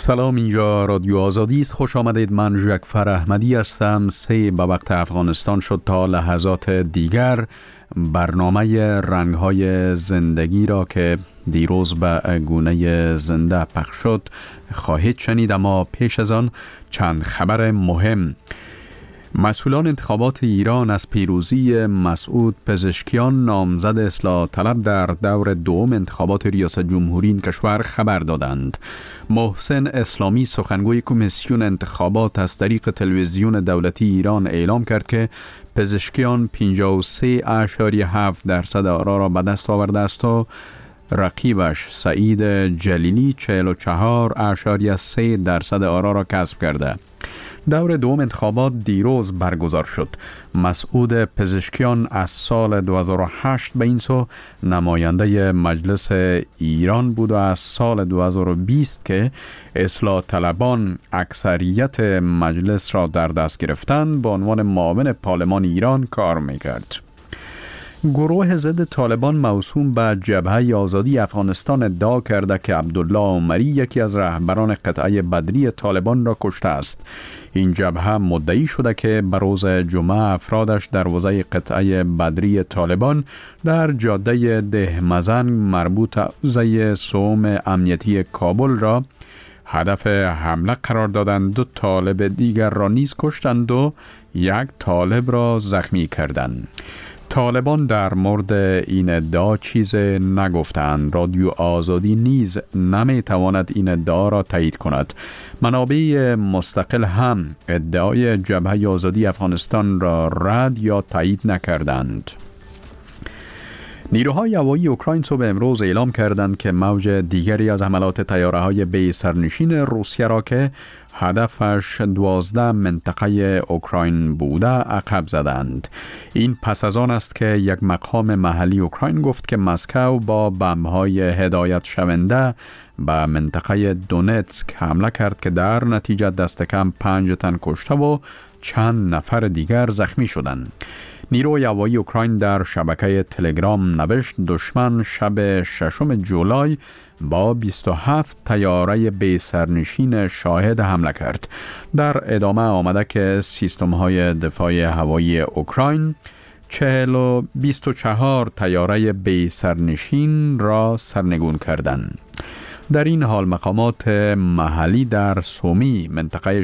سلام، اینجا رادیو آزادی است. خوش آمدید. من ژکفر احمدی هستم. 3 به وقت افغانستان شد. تا لحظات دیگر برنامه رنگ‌های زندگی را که دیروز به گونه زنده پخش شد خواهید شنید، اما پیش از آن چند خبر مهم. مسئولان انتخابات ایران از پیروزی مسعود پزشکیان نامزد اصلاح طلب در دور دوم انتخابات ریاست جمهوری این کشور خبر دادند. محسن اسلامی سخنگوی کمیسیون انتخابات از طریق تلویزیون دولتی ایران اعلام کرد که پزشکیان 53.7% آرا را به دست آورده است و رقیبش سعید جلیلی 44.3% آرا را کسب کرده. دور دوم انتخابات دیروز برگزار شد. مسعود پزشکیان از سال 2008 به این سو نماینده مجلس ایران بود و از سال 2020 که اصلاح طلبان اکثریت مجلس را در دست گرفتند به عنوان معاون پارلمان ایران کار میکرد. گروه ضد طالبان موسوم به جبهه آزادی افغانستان ادعا کرده که عبدالله عمری یکی از رهبران قطعه بدری طالبان را کشته است. این جبهه مدعی شده که به روز جمعه افرادش دروازه قطعه بدری طالبان در جاده دهمزن مربوط حوزه سوم امنیتی کابل را هدف حمله قرار دادند. 2 طالب دیگر را نیز کشتند و 1 طالب را زخمی کردند. طالبان در مورد این ادعا چیز نگفتند. رادیو آزادی نیز نمیتواند این ادعا را تایید کند. منابع مستقل هم ادعای جبهه آزادی افغانستان را رد یا تایید نکردند. نیروهای هوایی اوکراین صبح امروز اعلام کردند که موج دیگری از حملات طیاره‌های بی سرنشین روسیه را که هدفش 12 منطقه اوکراین بوده عقب زدند. این پس از آن است که یک مقام محلی اوکراین گفت که مسکو با بمب‌های هدایت شونده به منطقه دونتسک حمله کرد که در نتیجه دست کم 5 تن کشته و چند نفر دیگر زخمی شدند. نیروی هوایی اوکراین در شبکه تلگرام نوشت دشمن شب 6 جولای با 27 طیاره بی سرنشین شاهد حمله کرد. در ادامه آمده که سیستم‌های دفاع هوایی اوکراین 24 طیاره بی سرنشین را سرنگون کردند. در این حال مقامات محلی در سومی منطقه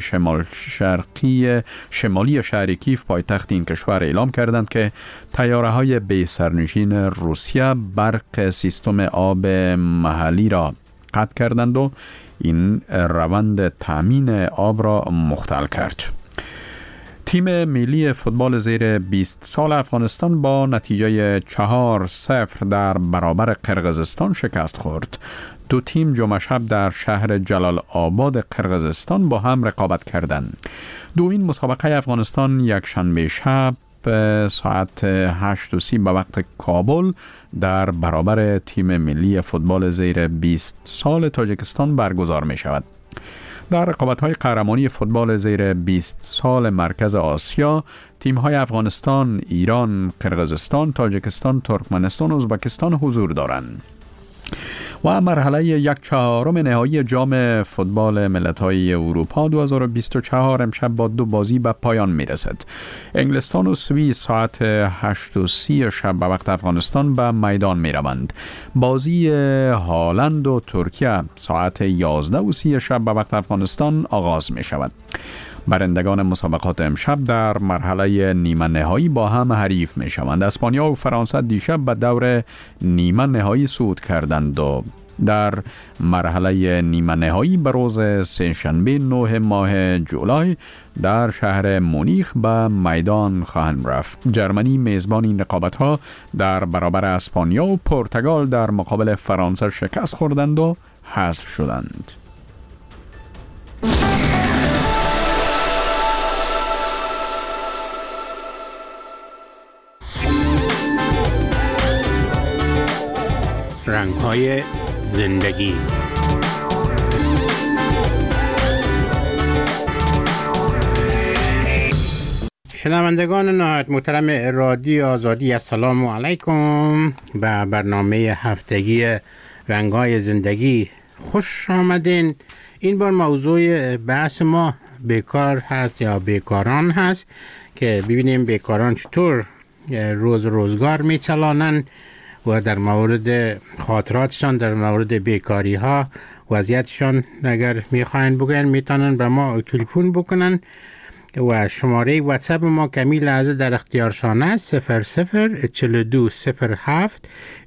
شمالی شهر کیف پایتخت این کشور اعلام کردند که طیاره‌های بی سرنشین روسیه برق سیستم آب محلی را قطع کردند و این روند تامین آب را مختل کرد. تیم ملی فوتبال زیر 20 سال افغانستان با نتیجه 4-0 در برابر قرقیزستان شکست خورد. 2 تیم جمعه شب در شهر جلال آباد قرقیزستان با هم رقابت کردند. دومین مسابقه افغانستان یک شنبه شب ساعت 8:30 به وقت کابل در برابر تیم ملی فوتبال زیر 20 سال تاجیکستان برگزار می شود. در رقابت‌های قهرمانی فوتبال زیر 20 سال مرکز آسیا، تیم‌های افغانستان، ایران، قرقیزستان، تاجیکستان، ترکمنستان و ازبکستان حضور دارند. و مرحله 1/4 نهایی جام فوتبال ملت‌های اروپا 2024 امشب با 2 بازی به پایان می‌رسد. انگلستان و سوئیس ساعت 8:30 شب به وقت افغانستان به میدان می‌روند. بازی هالند و ترکیه ساعت 11:30 شب به وقت افغانستان آغاز می‌شود. برندگان مسابقات امشب در مرحله نیمه نهایی با هم حریف می شوند. اسپانیا و فرانسه دیشب به دور نیمه نهایی صعود کردند و در مرحله نیمه نهایی به روز سه‌شنبه 9 ماه جولای در شهر مونیخ به میدان خواهند رفت. جرمنی میزبان این رقابت‌ها در برابر اسپانیا و پرتغال در مقابل فرانسه شکست خوردند و حذف شدند. رنگ‌های زندگی. شنوندگان نهایت محترم رادیو آزادی، السلام علیکم. به برنامه هفتگی رنگ‌های زندگی خوش آمدین. این بار موضوع بحث ما بیکار هست یا بیکاران هست که ببینیم بیکاران چطور روزگار میچلانن و در مورد خاطراتشان در مورد بیکاری ها وضعیتشان اگر میخواین بگن میتونن به ما تلفن بکنن و شماره واتساپ ما کمی لحظه در اختیارشان است 004207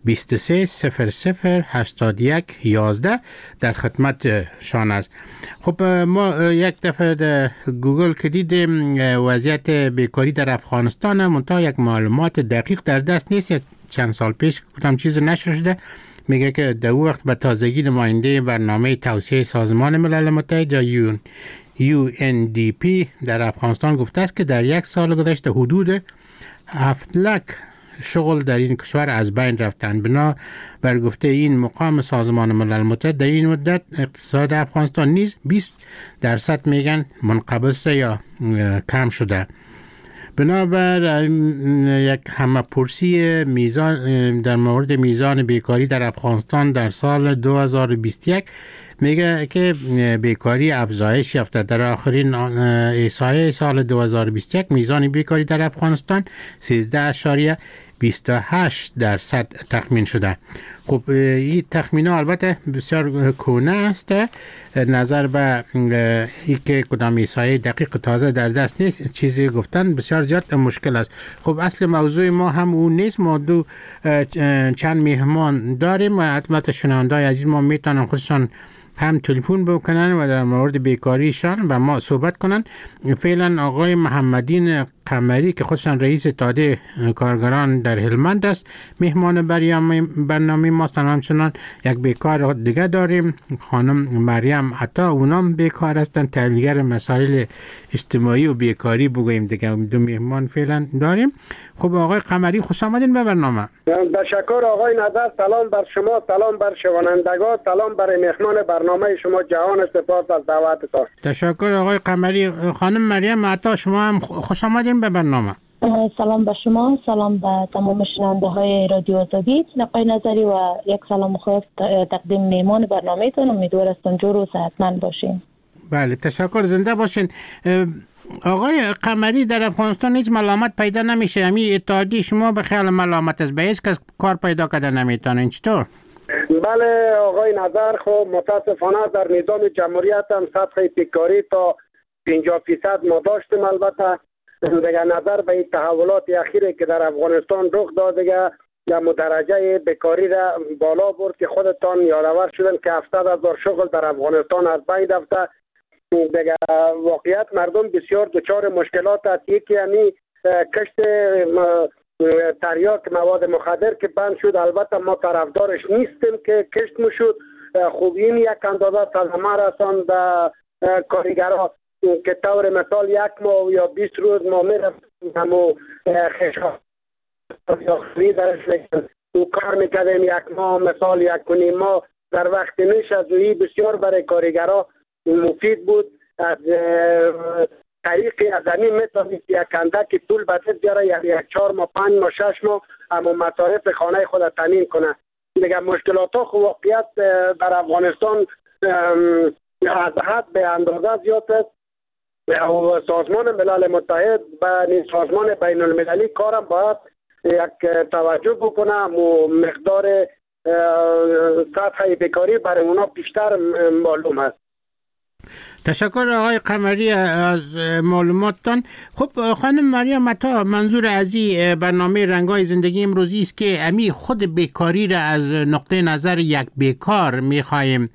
2300 81 11 در خدمت شان است. خب ما یک دفعه در گوگل که دیدیم وضعیت بیکاری در افغانستان منتها یک معلومات دقیق در دست نیست. یک چند سال پیش کدام چیز نشر شده میگه که در وقت به تازگی نماینده برنامه توسعه سازمان ملل متحد یا UNDP در افغانستان گفته است که در یک سال گذشته حدود 7 لک شغل در این کشور از بین رفتند. بنا بر گفته این مقام سازمان ملل متحد در این مدت اقتصاد افغانستان نیز 20% میگن منقبض یا کم شده. بنابر یک همه‌پرسی میزان در مورد میزان بیکاری در افغانستان در سال 2021 میگه که بیکاری افزایش یافته. در آخرین احصایه سال 2021 میزان بیکاری در افغانستان 13.28% تخمین شده. خب این تخمین البته بسیار کهنه است نظر به اینکه کدام احصایه دقیق تازه در دست نیست چیزی گفتن بسیار زیاد مشکل است. خب اصل موضوع ما هم اون نیست. ما چند مهمان داریم و البته شنونده‌های عزیز ما میتونن خودشان هم تلفن بکنن و در مورد بیکاریشان با ما صحبت کنن. فعلا آقای محمدین قمری که خودشان رئیس اتحادیه کارگران در هلمند است مهمان برنامه ما هستند. همچنان یک بیکار دیگه داریم خانم مریم عطا، اونام بیکار هستند، تحلیلگر مسائل اجتماعی و بیکاری بگوییم دیگه. دو مهمان فعلا داریم. خب آقای قمری خوش آمدین به برنامه. تشکر آقای نظر. سلام بر شما، سلام بر شنوندگان، سلام بر مهمان برنامه شما. جهان سپاس از دعوتتان. تشکر آقای قمری. خانم مریم عطا شما هم خوش آمدین به برنامه. سلام به شما، سلام به تمام شنونده های رادیو آزادی. آقای نظری و یک سلام خاص تقدیم میهمان برنامه‌تون. امیدوار هستم جور و صحتمند باشین. بله تشکر، زنده باشین. آقای قمری در افغانستان هیچ ملامت پیدا نمیشه. همین اتحادیه شما به خیال ملامت است، به هیچ کس کار پیدا کرده نمیتونن، چطور؟ بله آقای نظر، خب متاسفانه در نظام جمهوریت هم سطح بیکاری تا 50% ما داشتیم. البته دیگه نظر به این تحولات اخیری که در افغانستان رخ داد دیگه درجه بیکاری را بالا برد که خودتان یادآور شدن که 70,000 شغل در افغانستان از بین رفته. دیگه واقعیت مردم بسیار دچار مشکلات است. یکی یعنی کشت تریاک مواد مخدر که بند شد. البته ما طرفدارش نیستیم که کشت میشد. خوب این یک اندازه صدمه رساند به کارگرها که طور مثال 1 ماه یا 20 روز ما میرفتیم و خشاب یا خریدرش و کار میکردیم 1 ماه مثال 1.5 ماه در وقت نیش. از اوی بسیار برای کارگرها مفید بود. از طریقی از همین میتونید یک اندکی پول بده بیاره، یعنی 4 ماه 5 ماه 6 ماه اما مصارف خانه خود تامین کنه. دیگه مشکلات ها خب واقعیت در افغانستان از حد به اندازه زیاد است. سازمان ملل متحد و سازمان بین المللی کارم باید یک توجه بکنه و مقدار سطح بیکاری برای اونا بیشتر معلوم است. تشکر آقای قمری از معلوماتتان. خب خانم مریم عطا، منظور از این برنامه رنگای زندگی امروزی است که امی خود بیکاری را از نقطه نظر یک بیکار میخوایم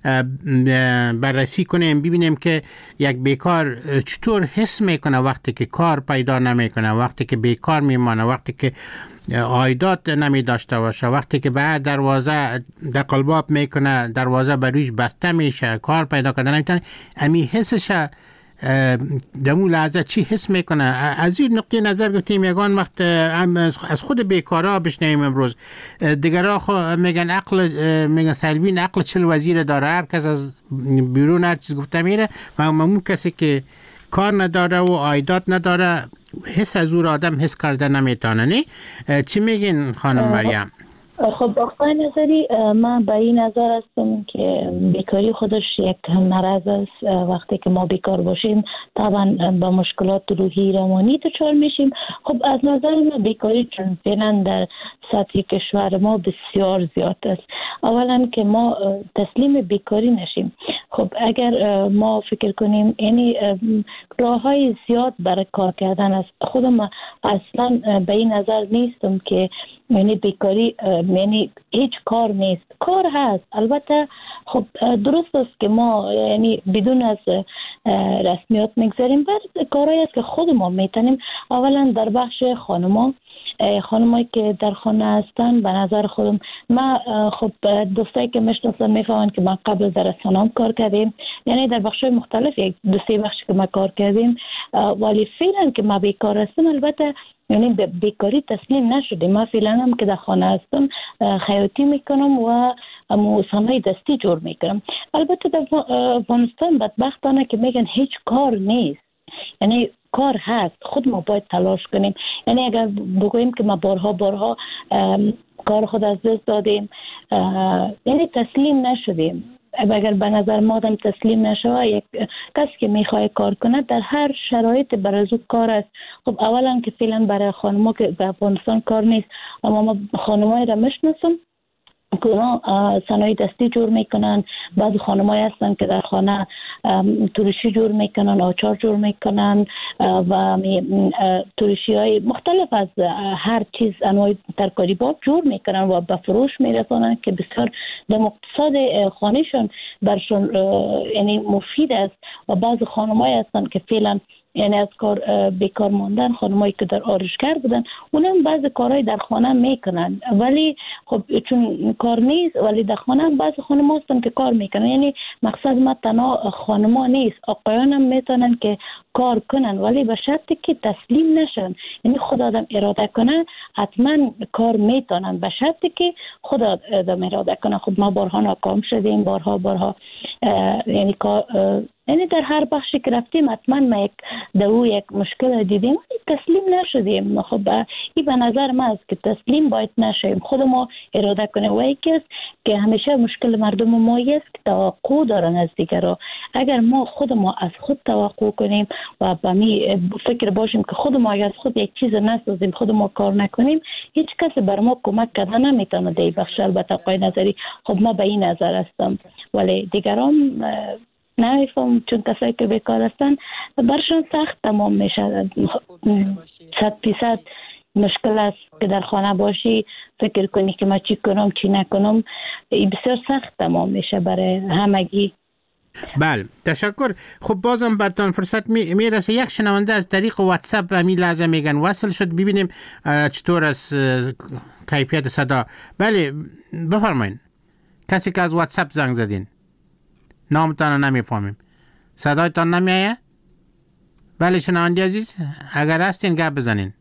بررسی کنیم، ببینیم که یک بیکار چطور حس میکنه وقتی که کار پیدا نمیکنه، وقتی که بیکار میمانه، وقتی که عایدات نمی داشته باشه، وقتی که بعد دروازه دقلباب میکنه، دروازه برویش بسته میشه، کار پیدا کردن نمیتونه. امی حسش دمو لحظه چی حس میکنه؟ از این نقطه نظر گفتیم یگان وقت از خود بیکارا بشنیم امروز. دیگرها خو میگن عقل، میگن سلبین عقل 40 وزیر داره، هر کس از بیرون هر چیز گفته میره و اون کسی که کار نداره و عایدات نداره حس از او آدم حس کرده نمیتونه. نه چی میگین خانم مریم؟ خب آقای نظری، من به این نظر هستم که بیکاری خودش یک مرض است. وقتی که ما بیکار باشیم طبعا با مشکلات روحی روانی دچار میشیم. خب از نظر من بیکاری چون فعلا در سطح کشور ما بسیار زیاد است. اولا که ما تسلیم بیکاری نشیم. خب اگر ما فکر کنیم یعنی راه‌های زیاد برای کار کردن است. خودم اصلا به این نظر نیستم که یعنی بیکاری یعنی هیچ کار نیست. کار هست البته. خب درست است که ما یعنی بدون از رسمیات میگذاریم. بعد کارهایی است که خود ما میتونیم. اولا در بخش خانمایی که در خانه هستن، به نظر خودم من خب دوستایی که میشناسم میفهمن که من قبل در رسانه‌ام کار کردیم، یعنی در بخش مختلف یک دو سه بخش که ما کار کردیم، ولی فعلا که ما بیکار هستم البته یعنی بیکاری تسلیم نشدیم. من فعلا هم که در خانه هستم خیاطی میکنم و صنایع دستی جور میکنم. البته در افغانستان بدبختانه که میگن هیچ کار نیست. یعنی کار هست، خود ما باید تلاش کنیم. یعنی اگر بگوییم که ما بارها کار خود از دست دادیم، یعنی تسلیم نشدیم. اگر به نظر ما آدم تسلیم نشوه، یک کسی که میخواد کار کنه در هر شرایط برای او کار است. خب اولا که فعلا برای خانم‌ها که به افغانستان کار نیست، اما ما خانم‌های را میشناسم که اونا صنایع دستی جور میکنن. بعضی خانم‌های هستن که در خانه ترشی جور میکنن، آچار جور میکنن و ترشی‌های مختلف از هر چیز انواع ترکاریات جور میکنن و به فروش میرسونن که بسیار در اقتصاد خانهشون برشون یعنی مفید است. و بعضی خانم‌های هستن که فعلا یعنی از کار بیکار ماندن، خانمایی که در آرایشگر بودن، اونم بعضی کارهای در خانه میکنن ولی خب چون کار نیست، ولی در خانه هم بعضی خانم‌ها هستن که کار میکنن. یعنی مقصد ما تنها خانم‌ها نیست، آقایان هم میتونن که کار کنن ولی به شرطی که تسلیم نشن. یعنی خدا آدم اراده کنه حتما کار میتونن، به شرطی که خدا آدم اراده کنه. خب ما بارها ناکام شدیم، بارها یعنی یعنی در هر بخشی که رفتیم حتما ما یک مشکل دیدیم ولی تسلیم نشدیم. خب این به نظر من است که تسلیم باید نشیم، خود ما اراده کنیم. و یکی است که همیشه مشکل مردم ما است که توقع دارن از دیگران. اگر ما خود ما از خود توقع کنیم و به می فکر باشیم که خود ما از خود یک چیز نسازیم، خود ما کار نکنیم، هیچ کسی بر ما کمک کردن نمیتونه در این بخش. البته آقای نظری خب ما به این نظر هستم، ولی دیگران نمیفهم چون کسایی که بیکار هستن برشان سخت تمام میشه. 100% مشکل است که در خانه باشی فکر کنی که ما چی کنم چی نکنم، بسیار سخت تمام میشه برای همگی. بله تشکر. خب بازم براتون فرصت میرسه. یک شنونده از طریق واتساپ همین لحظه میگن وصل شد، ببینیم چطور از کیفیت صدا. بله بفرمایید. کسی که از واتساپ زنگ زدین نامتان نمیفهمیم، صدایتان نمیایه. بله شنونده عزیز اگر هستین گپ بزنین.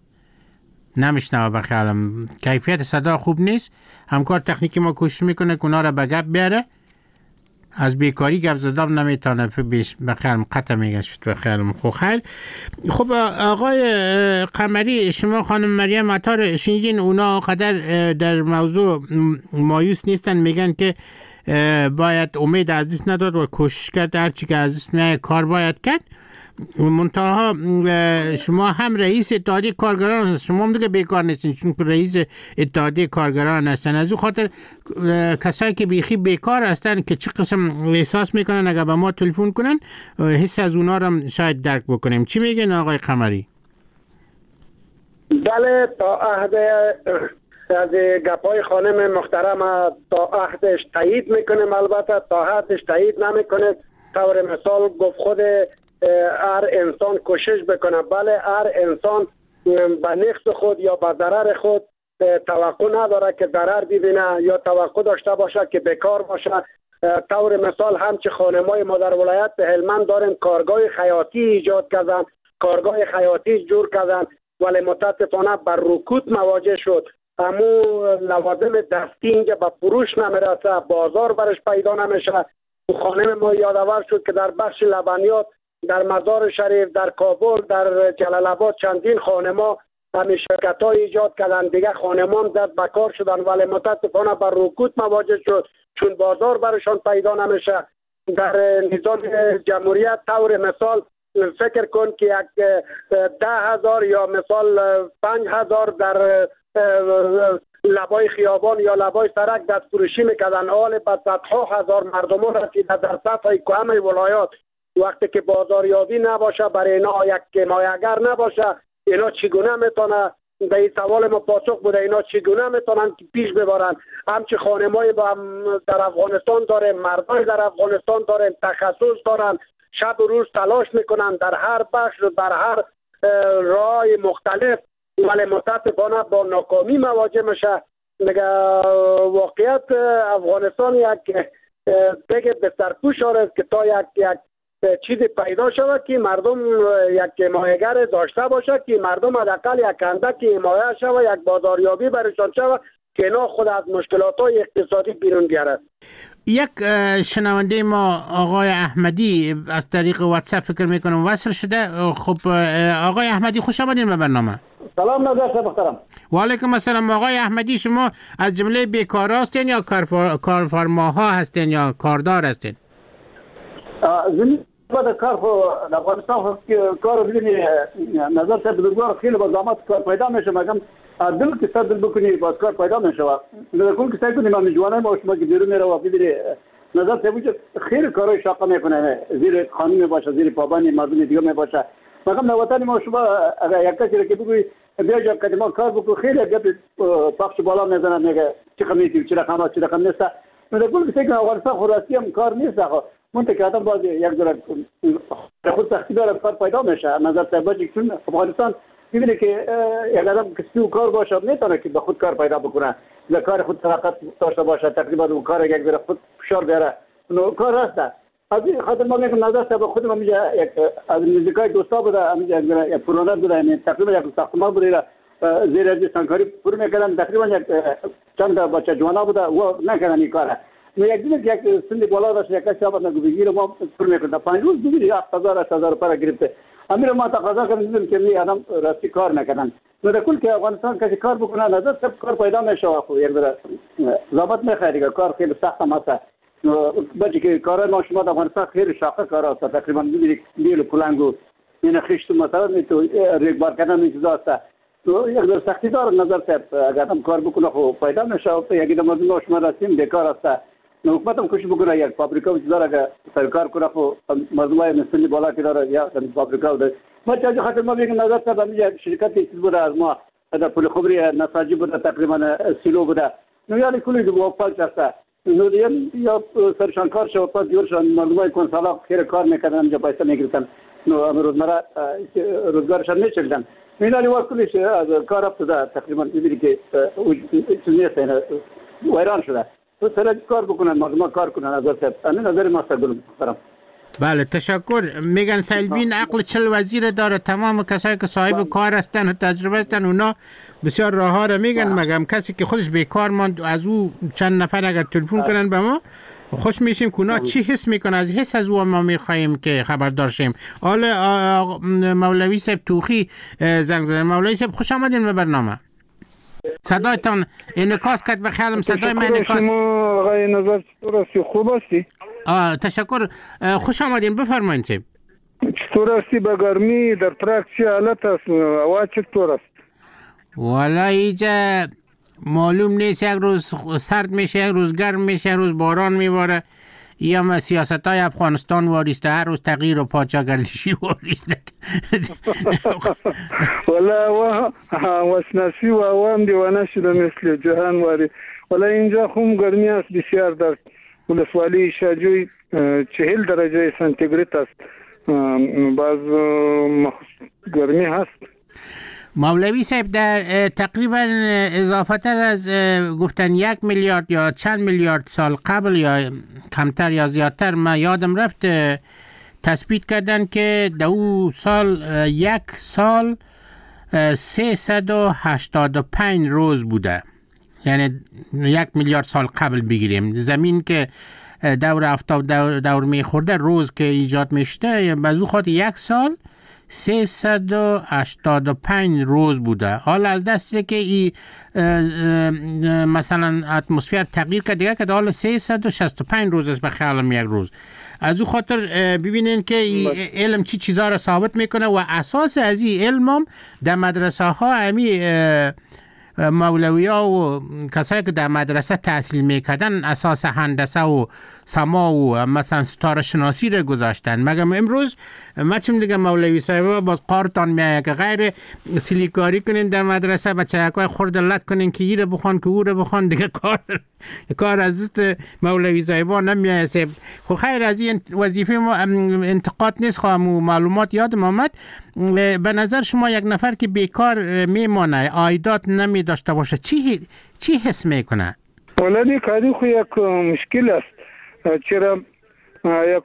نمیشنوه بخیالم، کیفیت صدا خوب نیست. همکار تکنیکی ما کوشش میکنه که اونا را به گپ بیاره. از بیکاری گپ زدم نمیتونه بخیالم قطع میگه شد بخیالم. خب آقای قمری، شما خانم مریم عطار شنیدین اونا قدر در موضوع مایوس نیستن، میگن که باید امید از دست نداد و کوشش کرد هرچی که از دست میاد کار باید کرد. منتها شما هم رئیس اتحادیه کارگران هستید، شما هم دیگه بیکار نیستین چون رئیس اتحادیه کارگران هستن. از اون خاطر کسایی که بیخی بیکار هستن که چه قسم احساس میکنن اگر به ما تلفن کنن حس از اونا رو شاید درک بکنیم. چی میگن آقای قمری؟ بله تا عهد از گپای خانم محترم تا عهدش تایید میکنیم، البته تا عهدش تایید نمیکنه. طور مثال گفت خود هر انسان کوشش بکنه. بله هر انسان به نقص خود یا به ضرر خود توقع نداره که ضرر ببینه یا توقع داشته باشه که بیکار باشه. طور مثال همچه خانمای ما در ولایت هلمند داریم کارگاه خیاطی ایجاد کردن، کارگاه خیاطی جور کردن، ولی متاسفانه بر رکود مواجه شد. امو لوازم دستی اینجا به فروش نمیرسه، بازار برش پیدا نمیشه. خانم ما یادآور شد که در بخش لبنیات در مزار شریف، در کابل، در جلال آباد چندین خانما همین شرکت های ایجاد کردن، دیگه خانمان دست به کار شدن، ولی متاسفانه بر رکود مواجه شد چون بازار برشان پیدا نمیشه. در نظام جمهوریت طور مثال فکر کن که یک 10,000 یا مثال 5,000 در لبای خیابان یا لبای سرک دست فروشی میکردن، حال به صدها هزار مردمان رسیده در سطح همه ولایات. وقتی که بازاریابی نباشه، برای اینا یک مایه‌گر نباشه، اینا چگونه میتونه در این سوال ما پاسخ بوده اینا چگونه میتونن پیش ببرن؟ همچه خانمای با در افغانستان داره، مردای در افغانستان دارن، تخصص دارن، شب و روز تلاش میکنن در هر بخش و در هر راه مختلف، ولی متاسفانه با ناکامی مواجه میشه. دیگه واقعیت افغانستان یک دیگه به سرپوش است که تا یک چیزی پیدا شود که مردم یک حمایتگر داشته باشه، که مردم حداقل یک اندک حمایت شود، یک بازاریابی برشان شود که اینا خود از مشکلات‌های اقتصادی بیرون بیارد. یک شنونده ما آقای احمدی از طریق واتساپ فکر میکنم وصل شده. خب آقای احمدی خوش آمدین به برنامه. سلام نظر محترم. و علیکم السلام. آقای احمدی شما از جمله بیکار هستین یا کارفرماها هستین یا کاردار هستین؟ زمین بعد کار در افغانستان کار ببینی نظر صاحب بزرگوار خیلی با زحمت کار پیدا میشه، مگم دل که صد دل بکنی باز کار پیدا میشه. در کل که سعی کنیم ما جوانای ما شما که بیرون میره و ببینی نظر صاحب خیلی کارهای شاقه میکنه، زیر قانون باشه، زیر پابند مردم دیگه میباشه. مگم در وطن ما شما اگر یک کسی که بگویی بیا جا که ما کار بکنیم خیلی گپ پخش بالا میزنن، میگه چه خمیتی چه رقم چه رقم نیست. در کل که سعی کنیم افغانستان خلاصی هم کار نیست. منطقه آدم باز یک ذره خود سختی داره کار پیدا میشه. نظر صاحب چون افغانستان میبینه که یک آدم کسی کار باشه میتونه که به خود کار پیدا بکنه، به کار خود طاقت داشته باشه، تقریبا اون کار یک ذره خود فشار بیاره کار هست. از این خاطر ما میگم نظر صاحب خودم میگه یک از نزدیکای دوستا بوده، میگه یک پرونر بوده، یعنی تقریبا یک ساختمان بوده زیر از سنگاری پر میکردن، تقریبا یک چند بچه جوانا بوده و نکردن این کار. یک دونه یک سند بالا داشت، یک کسی آمد نگو رو ما پر میکنه 5 روز دیگه 7000 پر گرفته. امیر ما تقاضا کردیم که می آدم راستی کار نکردن. در کل که افغانستان کسی کار بکنه نظر سب کار پیدا میشه. خو یک ذره ضابط میخواد دیگه، کار خیلی سخت است. بچه که کار ما شما در افغانستان خیلی شاقه کار است، تقریبا دیل پلنگو این خشت مثلا تو ریگ بار کردن این چیزا است. تو یک ذره سختی داره نظر صاحب، اگر هم کار بکنه خو پیدا میشه. یکی دو مردم شما راستیم بیکار است. حکومت هم کوشش بکنه یک فابریکا وجود داره که سرکار کنه، خو مردمای مسئله بالا که داره یا فابریکا داره. ما چه خاطر ما میگم نظر صاحب میگه شرکتی چیز بوده از ما در پول خبری نساجی بوده، تقریبا سیلو بوده. نو یعنی کلی دو واپس هست. نو یا سرشان کار شو پس دیورشان مردمای کنسالا خیر کار میکردن، اینجا پیسه میگرفتن. نو روزمره روزگارشان نمیچیدن. میدانی واکلیش از کار افتاده تقریبا میبینی که چیز نیست، ویران شده. تو سر کار بکنن، مردم کار کنن. نظر صاحب همین نظر ما است. محترم. بله تشکر. میگن سلبین عقل 40 وزیر داره. تمام کسایی که صاحب کار هستن و تجربه هستن اونا بسیار راه ها رو میگن. مگم کسی که خودش بیکار ماند از او چند نفر اگر تلفن کنن به ما خوش میشیم که اونا چی حس میکنن. از حس از او ما میخواهیم که خبردار شیم. حالا مولوی صاحب توخی زنگ زدن. مولوی صاحب خوش آمدین به برنامه. صدایتان انعکاس کرد به خیالم. صدای من انعکاس. آقای نظر چطور هستی؟ خوب هستی؟ تشکر. خوش آمدین. بفرمایید صاحب. چطور هستی؟ به گرمی در ترک چی حالت است؟ هوا چطور است؟ والا اینجا معلوم نیست، یک روز سرد میشه، یک روز گرم میشه، یک روز باران میباره. یا سیاست های افغانستان واریسته، هر روز تغییر و پادشاهگردشی واریسته. والا وسناسی و عوام دیوانه شده مثل جهان واری. والا اینجا خون گرمی است بسیار. در ولسوالی شاجوی 40 درجه سانتیگراد است. باز گرمی هست. مولوی صاحب در تقریبا اضافه تر از گفتن 1 میلیارد یا چند میلیارد سال قبل یا کمتر یا زیادتر، ما یادم رفت تثبیت کردن که دو سال 1 سال 385 روز بوده. یعنی 1 میلیارد سال قبل بگیریم، زمین که دور آفتاب دور میخورده، روز که ایجاد میشته، بازو خاطر 1 سال 385 روز بوده. حالا از دستی که این مثلا اتمسفر تغییر کرد دیگه که حالا 365 روز است به خیالم یک روز. از او خاطر ببینین که علم چی چیزا را ثابت میکنه و اساس از این علم هم در مدرسه ها همی مولوی ها و کسایی که در مدرسه تحصیل میکردن اساس هندسه و سما و مثلا ستاره شناسی را گذاشتن. مگم امروز ما چیم دیگه مولوی صاحب باز قارتان میایه که غیر سلیکاری کنین در مدرسه بچه‌های خورد لک کنین که ایره بخوان که اوره بخوان دیگه کار از مولوی صاحب نمیایه. خب خیر از این وظیفه ما انتقاد نیست، خواهم معلومات یادم آمد. به نظر شما یک نفر که بیکار میمانه عایدات نمی داشته باشه چی حس میکنه؟ ولدی کاری خو یک مشکل است، چرا یک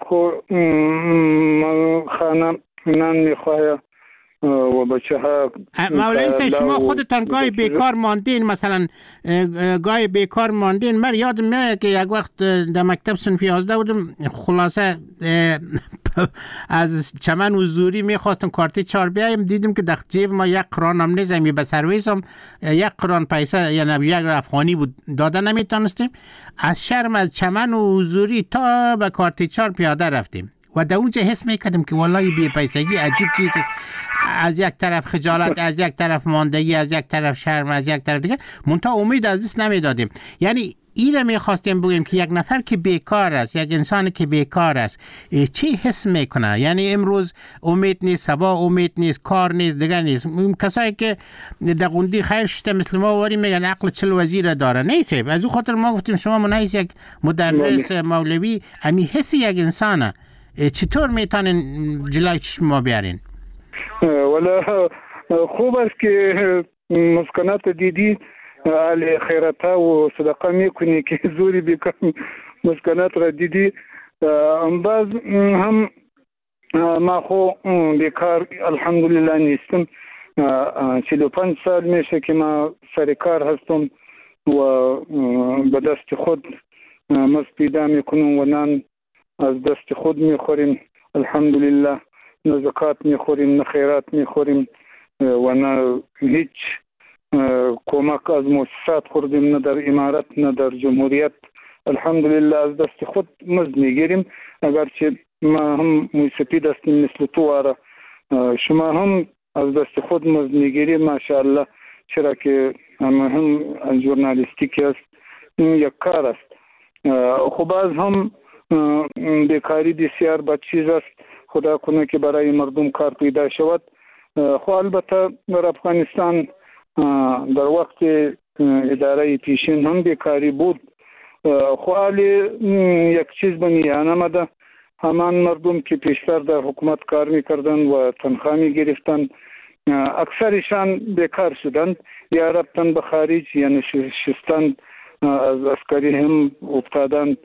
خانه نان میخواه و بچه ها. مولوی صاحب شما خودتان گاهی بیکار ماندین، مثلا گاهی بیکار ماندین؟ من یادم میاد که یک وقت در مکتب صنف 11 بودم، خلاصه از چمن حضوری میخواستم کارت 4 بیایم، دیدم که در جیب ما یک قران هم نیست، به سرویسم یک قران پیسه یعنی یک افغانی بود داده نمیتونستیم. از شرم از چمن حضوری تا به کارت 4 پیاده رفتیم و در اونجا حس میکردم که والله بی پیسگی عجیب چیز است. از یک طرف خجالت، از یک طرف ماندگی، از یک طرف شرم، از یک طرف دیگه منتها امید از دست نمیدادیم. یعنی این رو میخواستیم بگیم که یک نفر که بیکار است، یک انسان که بیکار است چی حس میکنه؟ یعنی امروز امید نیست، صبح امید نیست، کار نیست، دیگه نیست. کسایی که در قندی خیر شده مثل ما واری میگن عقل 40 وزیر داره، نیست. از اون خاطر ما گفتیم شما منایس یک مدرس مولوی امی حس یک انسانه، چطور میتونین جلوی چشم ما بیارین؟ ولی خوب است که مسکنات دیدی علی خیرات و صدقه میکنی که زوری بیکن مسکنات را دیدی. باز هم ما خو بیکار الحمدلله نیستم. 45 سال میشه که ما سر کار هستم و به دست خود مزد پیدا میکنم و نان از دست خود میخوریم الحمدلله. نه زکات میخوریم، نه خیرات میخوریم و نه هیچ کمک از مؤسسات خوردیم، نه در امارت نه در جمهوریت. الحمدلله از دست خود مزد میگیریم. اگرچه ما هم موسیقی هستیم مثل تو آره، شما هم از دست خود مزد میگیریم ماشاءالله، چرا که هم ژورنالیستیک است، این یک کار است. خب از هم بیکاری بسیار بد چیز است، خدا کنه که برای مردم کار پیدا شود. خب البته در افغانستان در وقت اداره پیشین هم بیکاری بود. خب یک چیز بنی آمده، همان مردم که پیشتر در حکومت کار میکردن و تنخواه میگرفتن اکثرشان بیکار شدند یا رفتن به خارج یا نشستند، از عسکری هم افتادند.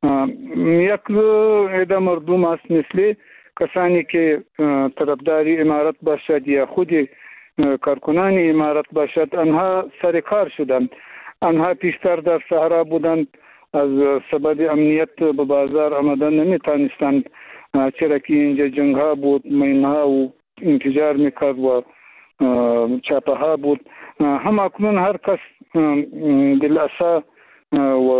یک عده مردم است مثل کسانی که طرفداری امارت باشد یا خود کارکنان امارت باشد، آنها سر کار شدند. آنها پیشتر در صحرا بودند، از سبب امنیت به بازار آمدن نمیتانستند، چرا که اینجا جنگ ها بود، مین ها و انفجار میکرد و چاپه ها بود. هم اکنون هر کس بالاسا و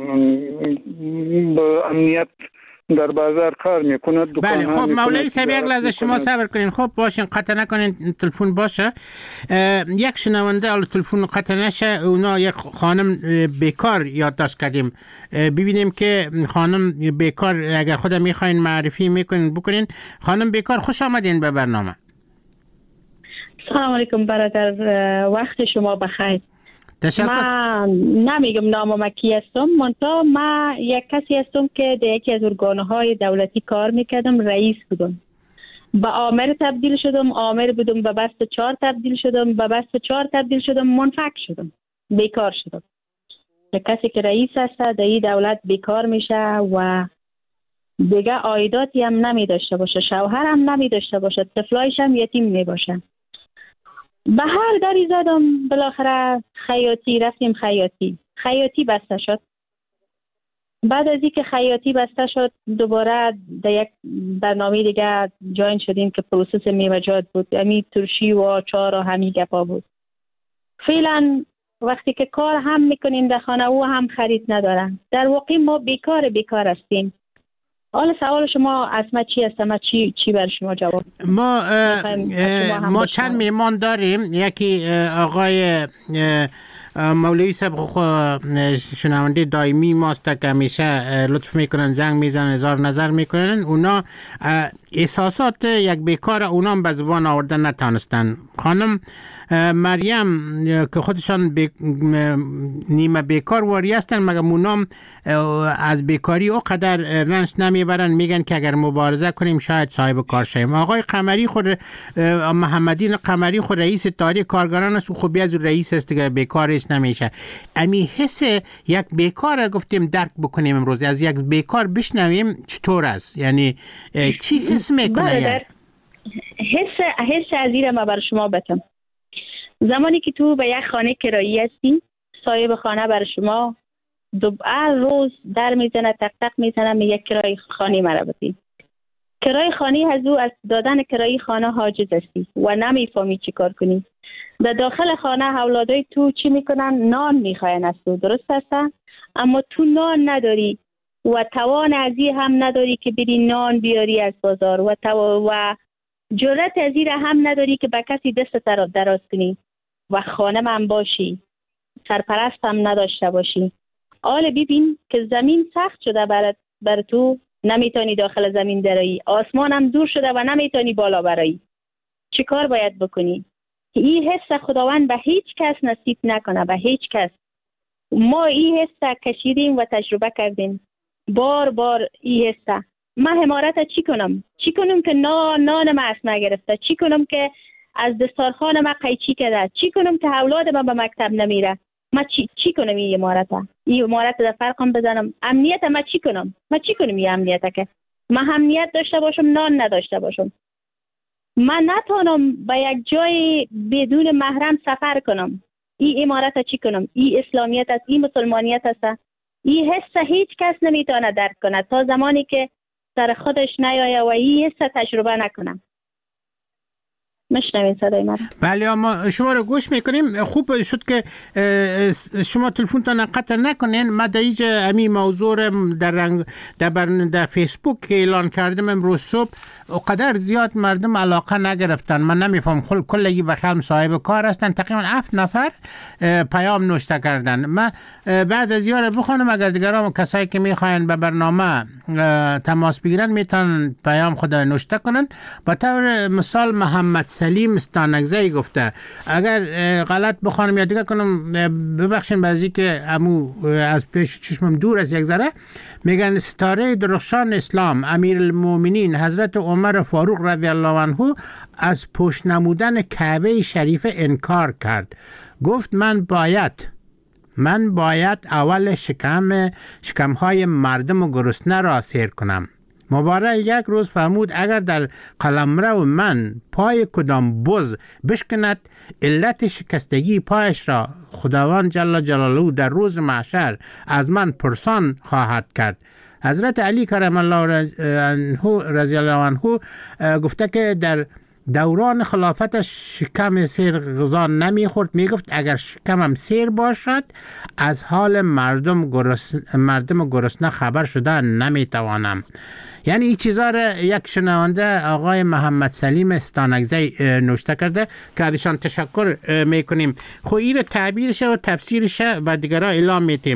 به امنیت در بازار کار میکنه. بله خب مولوی صاحب یک لحظه شما صبر کنین. خب باشین، قطع نکنین، تلفن باشه. یک شنونده حالا تلفن قطع نشه، اونا یک خانم بیکار یادداشت کردیم، ببینیم که خانم بیکار اگر خودم میخواین معرفی میکنین بکنین. خانم بیکار خوش آمدین به برنامه. سلام علیکم برادر، وقت شما بخیر. تشکر. من نمیگم نامم کی هستم، منتها من یک کسی هستم که در یکی از ارگان‌های دولتی کار میکردم، رئیس بودم. به آمر تبدیل شدم، آمر بودم به بست 4 تبدیل شدم، به بست 4 تبدیل شدم، منفک شدم، بیکار شدم. کسی که رئیس هست در این دولت بیکار میشه و دیگه عایداتی هم نمی داشته باشه، شوهر هم نمی داشته باشه، طفلایش هم یتیم می باشه. به هر دری زدم، بالاخره خیاطی رفتیم، خیاطی بسته شد. بعد از اینکه خیاطی بسته شد دوباره در یک برنامه دیگه جوین شدیم که پروسس میوه‌جات بود، همین ترشی و آچار و همین گپا بود. فعلا وقتی که کار هم میکنیم در خانه او هم خرید ندارن. در واقع ما بیکار هستیم. حالا سوال شما از ما چی است؟ ما چی بر شما جواب؟ ما چند میمان داریم. یکی آقای مولوی صاحب شنونده دائمی ماست که همیشه لطف میکنن، زنگ میزنن، اظهار نظر میکنن. اونا احساسات یک بیکار اونا هم به زبان آوردن نتانستن. خانم مریم که خودشان نیمه بیکار واری هستن، مگر اونام از بیکاری او قدر رنج نمیبرن، میگن که اگر مبارزه کنیم شاید صاحب کار شیم. آقای قمری خود محمدین قمری خود رئیس اتحادیه کارگران است، خوبی از رئیس است که بیکارش نمیشه. امی حس یک بیکار گفتیم درک بکنیم امروز، از یک بیکار بشنویم چطور است، یعنی چی حس میکنه؟ حس از این ما بر شما بتم. زمانی که تو به یک خانه کرایی هستی، صاحب خانه بر شما هر روز در میزنه، تق تق میزنه، میگه کرای خانه مرا بدین. کرای خانه از او از دادن کرای خانه حاجز هستی و نمیفهمی چی کار کنی. در داخل خانه اولادای تو چی میکنن؟ نان میخواین از تو، درست است؟ اما تو نان نداری و توان ازی هم نداری که بری نان بیاری از بازار و جرأت ازی را هم نداری که به کسی دست دراز کنی و خانه من باشی، سرپرست هم نداشته باشی. حالا ببین که زمین سخت شده بر تو، نمیتونی داخل زمین درایی، آسمان هم دور شده و نمیتونی بالا برایی. چی کار باید بکنی؟ این حس خداوند به هیچ کس نصیب نکنه، به هیچ کس. ما این حس کشیدیم و تجربه کردیم بار این حس. من حمارت چی کنم که نان ما از نگرفته، چی کنم که از دستارخان ما قیچی کرده، چی کنم که اولاد ما به مکتب نمیره، من چی کنم این امارت در فرقم بزنم؟ امنیت ما چی کنم این امنیت که من امنیت داشته باشم نان نداشته باشم؟ من نتونم به یک جای بدون محرم سفر کنم. این امارت چی کنم؟ این اسلامیت است، این مسلمانیت است. این حس هیچ کس نمیتونه درک کنه تا زمانی که سر خودش نیایه و این حس تجربه نکنم. مشنوین صدای من؟ بله، ما شما رو گوش میکنیم. خوب شد که شما تلفنتان قطع نکنین. ما در اینجا همین موضوع در فیسبوک اعلان کردم امروز صبح، قدر زیاد مردم علاقه نگرفتن. من نمیفهم کلگی بخیلم صاحب کار هستن. تقریبا 7 نفر پیام نوشته کردن. من بعد از یار بخونم، اگر دیگران کسایی که میخواین به برنامه تماس بگیرن میتونن پیام خود نوشته کنن. به طور مثال محمد سلیم استانگزی گفته، اگر غلط بخونم یا دیگه کنم ببخشین، بعضی که امو از پیش چشمم دور از یک ذره، میگن ستاره درخشان اسلام امیرالمومنین حضرت عمر فاروق رضی الله عنه از پشت نمودن کعبه شریف انکار کرد. گفت من باید اول شکمهای مردم گرسنه را سیر کنم. مبارک یک روز فرمود اگر در قلمرو من پای کدام بز بشکند، علت شکستگی پایش را خداوند جل جلاله در روز محشر از من پرسان خواهد کرد. حضرت علی کرم الله رضی الله عنه گفته که در دوران خلافتش شکم سیر غذا نمیخورد. میگفت اگر شکمم سیر باشد از حال مردم گرسنه خبر شده نمیتوانم. یعنی این چیزا را یک شنونده آقای محمد سلیم استانگزی نوشته کرده که ازشان تشکر میکنیم. خب این تعبیرش و تفسیرش بر دیگران اعلام میتیم.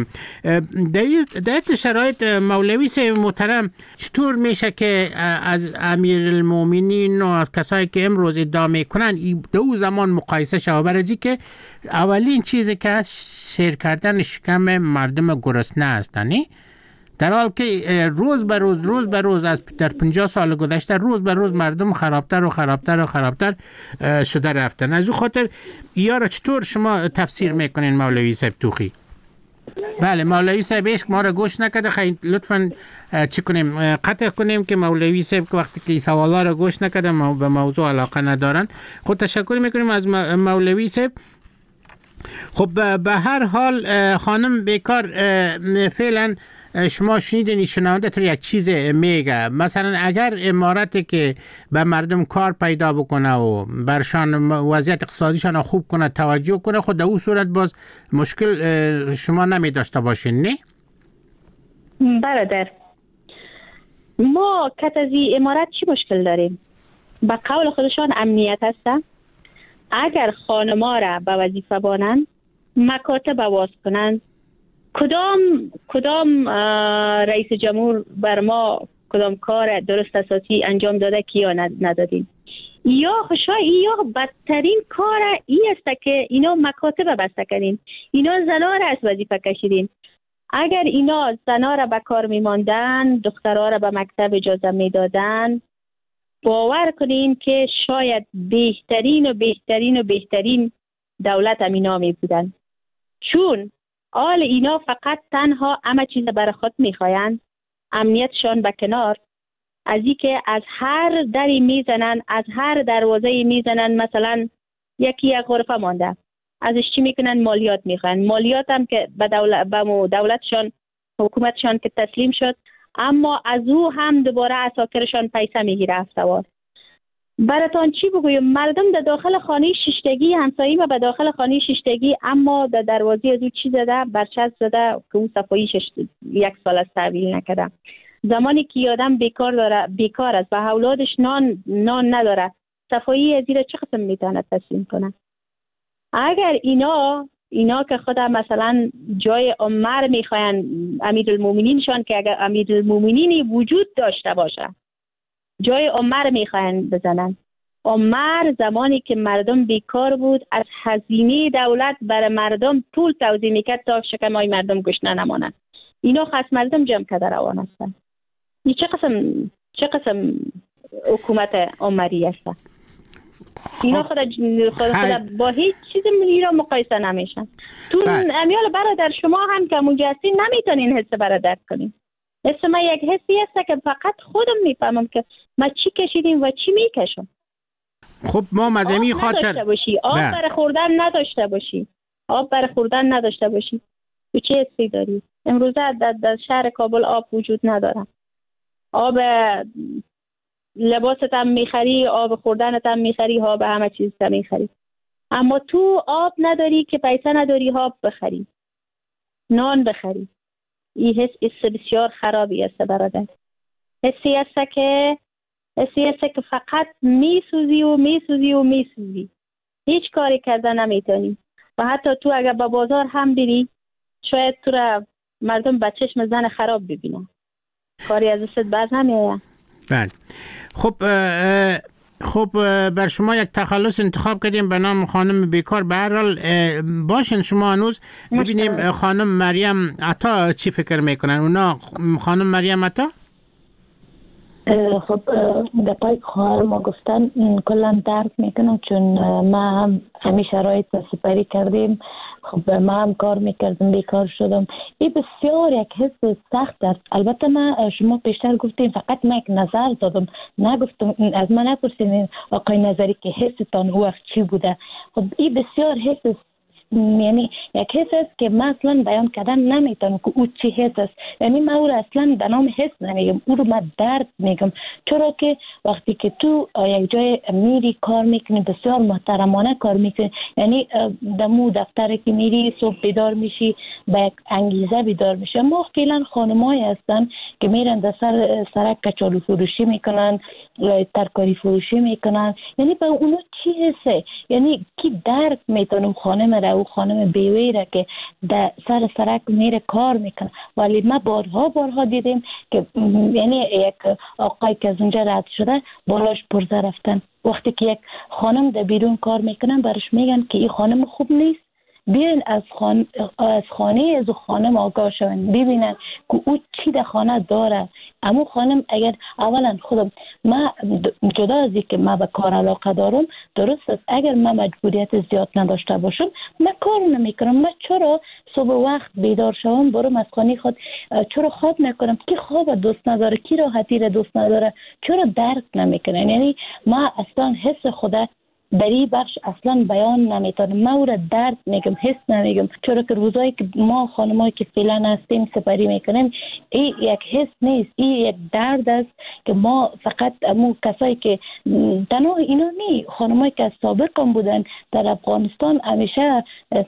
در شرایط مولوی صاحب محترم چطور میشه که از امیرالمومنین و از کسایی که امروز ادعا میکنن دو زمان مقایسه شود؟ برای که اولین چیزی که هست سیر کردن شکم مردم گرسنه هستنی، در حال که روز به روز از در 50 سال گذشته روز به روز مردم خرابتر شده رفتن. از او خاطر یا را چطور شما تفسیر میکنین مولوی صاحب توخی؟ بله مولوی صاحب عشق ما را گوش نکرده، خیلی لطفاً چی کنیم قطع کنیم که مولوی صاحب وقتی که سوالا را گوش نکرده به موضوع علاقه ندارن. خود تشکر میکنیم از مولوی صاحب. خب به هر حال خانم بیکار فعلا شما شنیدین شنونده تر یک چیز میگه، مثلا اگر اماراتی که به مردم کار پیدا بکنه و برشان وضعیت اقتصادیشان خوب کنه توجه کنه، خود در اون صورت باز مشکل شما نمی داشته باشین، نه؟ برادر، ما کت از امارات چی مشکل داریم؟ به قول خودشان امنیت هسته. اگر خانما را به وظیفه بانند، مکاتب باز کنند، کدام رئیس جمهور بر ما کدام کار درست اساسی انجام داده که یا ندادیم؟ یا بدترین کار ای است که اینا مکاتب بسته کنین، اینا زنا را از وظیفه کشیدین. اگر اینا زنا را به کار میماندن، دخترها را به مکتب اجازه میدادن، باور کنین که شاید بهترین دولت هم اینا می بودن. چون آل اینا فقط تنها همه چیز برای خود میخواین، امنیتشان به کنار، از این که از هر دری میزنن، از هر دروازه میزنن. مثلا یکی یک غرفه مانده، ازش چی میکنن؟ مالیات میخوان. مالیات هم که به دولتشان، حکومتشان که تسلیم شد، اما از او هم دوباره عساکرشان پیسه میگیره هفته‌وار. براتان چی بگویم؟ مردم در داخل خانه شیشتگی، همسایه ما به داخل خانه شیشتگی، اما در دروازه از او چی زده؟ برچسب زده که اون صفاییش 1 سال از تحویل نکرده. زمانی که آدم بیکار است و اولادش نان نداره، صفایی از زیر چه قسم میتونه تسلیم کنه؟ اگر اینا که خدا مثلا جای عمر میخواین، امیرالمومنین شان، که اگر امیرالمومنینی وجود داشته باشه، جای عمر میخواین بزنن. عمر زمانی که مردم بیکار بود، از هزینه دولت برای مردم پول توزیع میکرد تا شکمای مردم گشنه نمانند. اینا خاص مردم جمع کرده روان هستن. این چه قسم حکومت عمری هستن؟ اینا خود با هیچ چیز ملی را مقایسه نمیشن. تو امیال برادر، شما هم که اونجا هستین نمیتونین حس برادر کنین. حس ما یک حسی هست که فقط خودم میفهمم که ما چی کشیدیم و چی میکشم. خب ما مزمی خاطر آب برای خوردن نداشته باشی، تو چه حسی داری؟ امروزه در شهر کابل آب وجود نداره. آب لباست هم میخری، آب خوردنت هم میخری، آب همه چیز هم میخری. اما تو آب نداری که پیسه نداری آب بخری، نان بخری. این حس بسیار خرابی است برادر. حسی است که فقط میسوزی. هیچ کاری کرده نمیتونی. و حتی تو اگر به بازار هم بری، شاید تو را مردم به چشم زن خراب ببینن. کاری از دست باز نمیاد. بله. خب بر شما یک تخلص انتخاب کردیم به نام خانم بیکار. به هر حال باشین شما هنوز ببینیم خانم مریم عطا چی فکر میکنن. اونا خانم مریم عطا خب در پای خواهر ما گفتن کلا درک میکنم، چون ما هم همین شرایط سپری کردیم. خب ما هم کار میکردم، بیکار شدم. این بسیار یک حس سخت است. البته ما شما پیشتر گفتیم، فقط من یک نظر دادم، نگفتم از من نپرسید آقای نظری که حستان او وقت چی بوده. خب این بسیار حس، یعنی یک حس است که من اصلا بیان کردن نمیتونم که او چی حس است. یعنی من او را اصلا به نام حس نمیگم، او رو من درد میگم. چرا که وقتی که تو یک جای میری کار میکنی، بسیار محترمانه کار میکنی، یعنی دمو دفتر که میری صبح بیدار میشی، با یک انگیزه بیدار میشی. اما فعلا خانمایی هستن که میرن در سرک کچالو فروشی میکنن، ترکاری فروشی میکنن. یعنی به اونو چی حسه؟ یعنی کی درک میتونه خانم را، او خانم بیوی را که در سرک میره کار میکنه. ولی ما بارها دیدیم که یعنی یک آقای که از اونجا رد شده بالاش پرزه رفتن. وقتی که یک خانم در بیرون کار میکنن برش میگن که این خانم خوب نیست، بیاین از خانه از خانم آگاه شون، ببینن که او چی در خانه داره. اما خانم اگر اولا خودم ما جدا از اینکه ما به کار علاقه دارم، درست است اگر من مجبوریت زیاد نداشته باشم من کار نمیکنم. من چرا صبح وقت بیدار شوم برم از خانه خود، چرا خواب نکنم؟ کی خواب دوست نداره، کی راحتی را دوست نداره؟ چرا درک نمیکنن؟ یعنی ما اصلا حس خدا بری بخش اصلا بیان نمیتونم. من او را درد میگم، حس نمیگم. چرا که روزایی که ما خانمایی که فعلا هستیم سپری میکنیم، این یک حس نیست، این یک درد است که ما فقط امو کسایی که تنها اینا نی، خانمایی که سابق هم بودن در افغانستان همیشه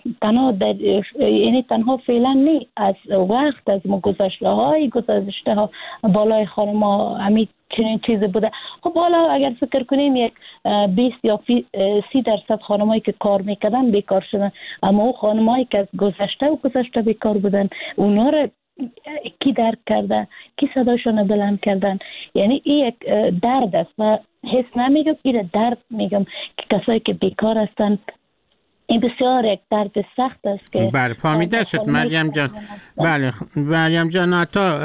تنها فعلا نی، از وقت از گذشته ها بالای خانما همین چنین چیزی بوده. خب حالا اگر فکر کنیم یک 20 یا 30% خانمایی که کار میکردن بیکار شدن، اما اون خانمایی که از گذشته بیکار بودن اونا رو کی درک کرده، کی صداشون بلند کردن؟ یعنی این یک درد است و حس نمیگم، این درد میگم که کسایی که بیکار هستن این بسیار یک درد سخت است که بله فهمیده شد مریم جان. بله مریم جان عطا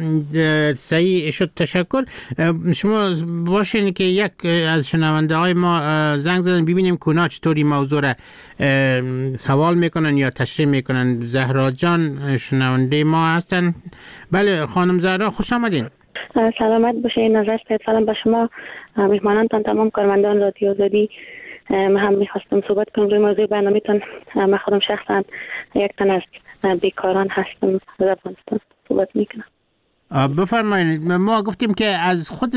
صحیح شد، تشکر. شما باشین که یک از شنونده های ما زنگ زدن ببینیم کونا چطوری موضوع را سوال میکنن یا تشریح میکنن. زهرا جان شنونده ما هستن. بله خانم زهرا خوش آمدین. سلامت باشین. نظر سلام به شما مهمانانتان، تمام کارمندان رادیو آزادی. من هم میخواستم صحبت کنم روی موضوع برنامه‌تان. من خودم شخصا یک تن از بیکاران هستم، در افغانستان صحبت میکنم. بفرمایید. ما گفتیم که از خود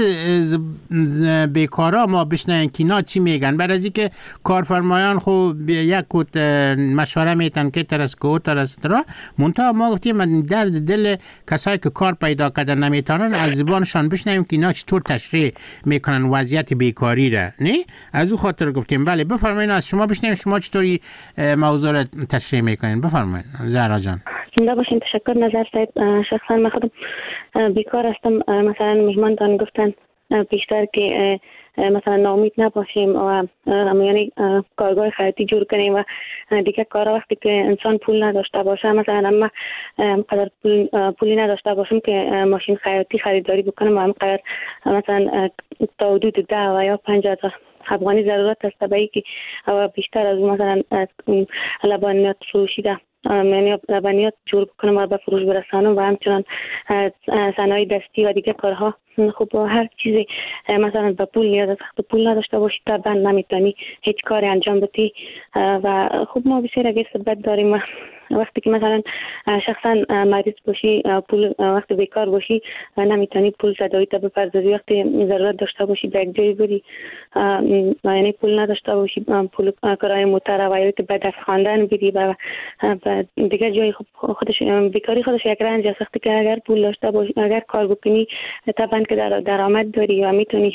بیکارا ما بشنویم که اینا چی میگن، برای از اینکه کارفرمایان خب یک کوت مشوره میتن که ترس کو ترس ترا منتها ما گفتیم در دل کسایی که کار پیدا کردن نمیتونن از زبانشان بشنویم که اینا چطور تشریح میکنن وضعیت بیکاری را. نه از اون خاطر گفتیم. بله بفرمایید از شما بشنویم شما چطوری موضوع را تشریح میکنین. بفرمایید زهرا جان. زنده باشین. تشکر. نظر سید شخصا من خودم بیکار هستم. مثلا مهمانتان گفتن بیشتر که مثلا ناامید نباشیم و یعنی کارگاه خیاطی جور کنیم و دیگه کارا وقتی که انسان پول نداشته باشه، مثلا من قدر پولی نداشته باشم که ماشین خیاطی خریداری بکنم و هم قدر مثلا تا حدود 10 و یا 50,000 افغانی ضرورت است برای که بیشتر از مثلا لبنیات فروشیده یعنی لبنیات جور بکنم و به فروش برسانم و همچنان صنایع دستی و دیگه کارها. خب هر چیزی مثلا به پول نیاز است. وقتی پول نداشته باشی طبعا نمیتونی هیچ کاری انجام بدی و خب ما بسیار اگه ثبت داریم. وقتی که مثلا شخصا مریض باشی، پول وقتی بیکار باشی نمیتونی پول تداوی تا بپردازی. وقتی ضرورت داشته باشی به یک جایی بری یعنی پول نداشته باشی، پول کرایه موتر و یا که به دست خواندن بری و دیگه جایی خودش بیکاری خودش یک رنج است. وقتی که اگر پول داشته باشی، اگر کار بکنی طبعا که درآمد داری و میتونی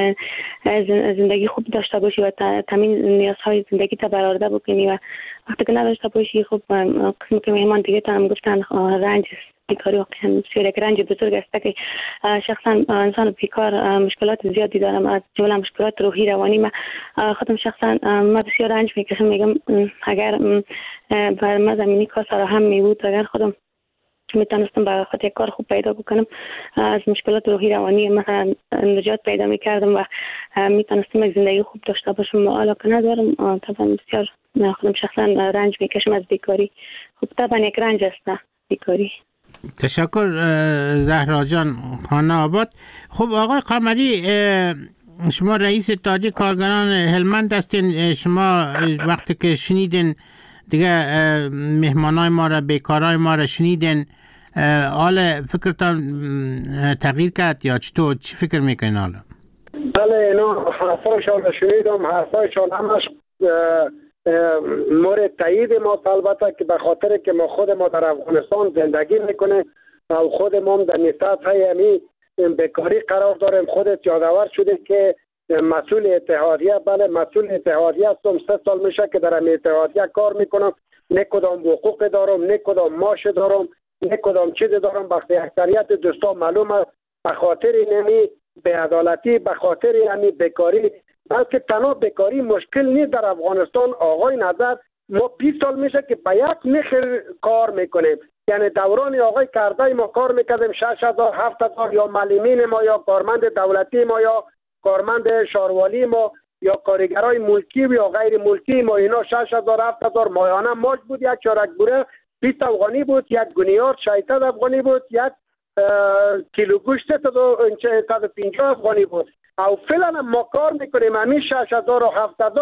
زندگی خوب داشته باشی و تامین نیازهای زندگی تا برآورده بکنی. و وقتی که نداشته باشی خب قسمی که مهمان دیگه هم گفتن رنج بیکاری واقعا بسیار یک رنج بزرگ است که شخصا انسان بیکار مشکلات زیادی دارم، از جمله مشکلات روحی روانی. من خودم شخصا من بسیار رنج میکشم. میگم اگر بر من زمینی کار فراهم میبود، اگر خودم میتونستم برای خود یک کار خوب پیدا بکنم، از مشکلات روحی روانی مثلا نجات پیدا میکردم و میتونستم یک زندگی خوب داشته باشم. حالا که ندارم طبعا بسیار خودم شخصا رنج میکشم از بیکاری. خب طبعا یک رنج است بیکاری. تشکر زهرا جان خانه آباد. خب آقای قمری شما رئیس اتحادیه کارگران هلمند هستین. شما وقتی که شنیدین دیگه مهمانای ما را بیکارای ما را شنیدین، حالا فکرتان تغییر کرد یا چطور؟ چی فکر میکنین حالا؟ بله اینا حرفایشان شنیدم، حرفایشان همش مورد تایید ما البته که به خاطر که ما خود ما در افغانستان زندگی میکنیم و خود ما در نسبت های بیکاری قرار داریم. خودت یادآور شده که مسئول اتحادیه، بله مسئول اتحادیه هستم، 3 سال میشه که در اتحادیه کار میکنم، نه کدام حقوق دارم، نه کدام معاش دارم، نه کدام چیز دارم. وقتی اکثریت دوستان معلومه به خاطر اینمی بی‌عدالتی، به خاطر اینمی بیکاری، بلکه تنها بیکاری مشکل نیست در افغانستان. آقای نظر ما 20 سال میشه که به یک نخل کار میکنیم، یعنی دوران آقای کردای ما کار میکردیم 6,000 7,000 یا معلمین ما یا کارمند دولتی ما یا کارمند شاروالی ما یا کارگرای ملکی و یا غیر ملکی ما، اینا 6,000 7,000 ماهانه معاش بود. یک چارک بوره 20 افغانی بود، یک گونیار 600 افغانی بود، یک کیلو گوشت 150 افغانی بود. او فعلا ما کار میکنیم همین 6,000 و 7,000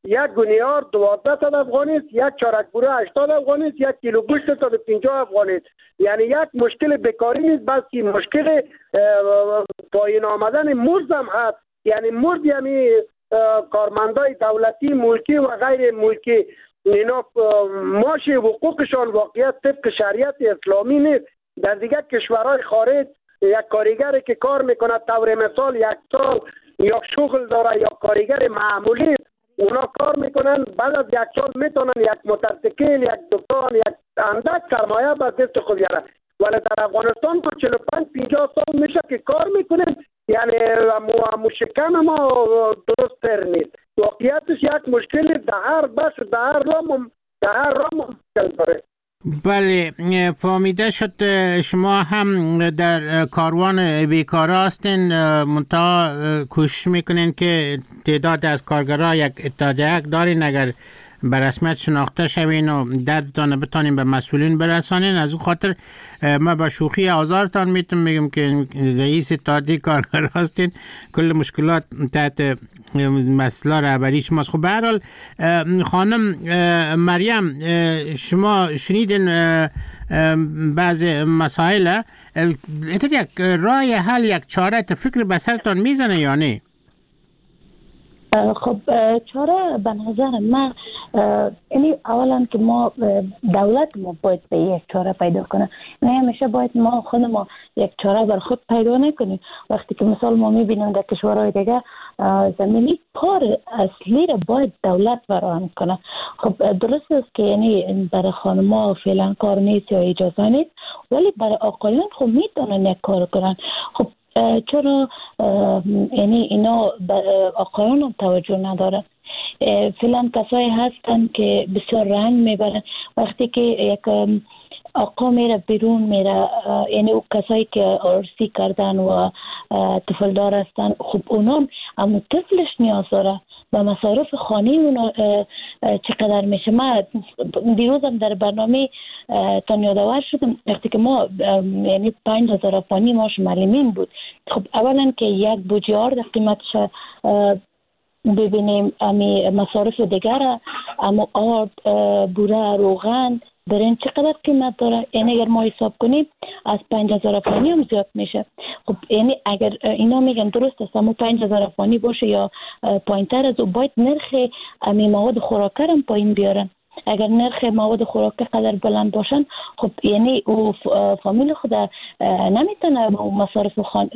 یک گونیار 1200 افغانی است، یک چارک بوره 80 افغانی است، یک کیلو گوشت 150 افغانی است. یعنی یک مشکل بیکاری نیست، بلکه مشکل پایین آمدن مرز هم هست. یعنی مرز یعنی کارمندای دولتی ملکی و غیر ملکی اینا معاش حقوقشان واقعیت طبق شریعت اسلامی نیست. در دیگر کشورهای خارج یک کارگری که کار میکنه طور مثال یک سال یا شغل داره یا کارگر معمولی اونا کار میکنن، بعد از یک سال میتونن یک موتورسیکل، یک دکان، یک اندک سرمایه به دست خود بیارن. ولی در افغانستان ما 45-50 سال میشه که کار میکنیم، یعنی مشکم ما درست تر نیست. واقعیتش یک مشکل در هر بخش در هر راه مشکل داره. بله فهمیده شد. شما هم در کاروان بیکارا هستین، منتها کوشش میکنین که تعداد از کارگرها یک اتحادیه دارین، اگر به رسمیت شناخته شوین و دردتان بتانین به مسئولین برسانین. از اون خاطر ما با شوخی آزارتان میگم که رئیس اتحادیه کارگر هستین، کل مشکلات تحت مسئله رهبری شماست. خب به هر حال خانم مریم، شما شنیدین بعض مسائل، یک راه حل، یک چاره فکر به سرتان میزنه یا نه؟ خب چاره به نظر من یعنی اولا که ما دولت ما باید به یک چاره پیدا کنه، نه همیشه باید ما خود ما یک چاره بر خود پیدا نکنیم. وقتی که مثال ما میبینیم در کشورهای دیگه زمینی کار اصلی را باید دولت فراهم کنه. خب درست است که یعنی برای خانم‌ها فعلا کار نیست یا اجازه نیست، ولی برای آقایان خب میتونن یک کار کنن. خب چرا یعنی اینا آقایان هم توجه ندارن؟ فعلا کسایی هستن که بسیار رنگ میبرن. وقتی که یک آقا میره بیرون میره، یعنی او کسایی که عروسی کردن و طفلدار هستن، خب اونا اما طفلش نیاز داره و مصارف خانه اونا چقدر میشه. من دیروزم در برنامه تان یادآور شدم وقتی که ما یعنی 5000 افغانی ماش معلمین بود. خب اولا که یک بوجیار در قیمتش ببینیم، امی مصارف دیگر، اما آرد، بوره، روغن، برین چقدر قیمت داره. یعنی اگر ما حساب کنیم از 5000 افغانی هم زیاد میشه. خب یعنی اگر اینا میگن درست است اما 5000 افغانی باشه یا پایین تر از او، باید نرخ امی مواد خوراکه هم پایین بیارن. اگر نرخ مواد خوراکه قدر بلند باشن، خب یعنی او فامیل خود نمیتونه مصارف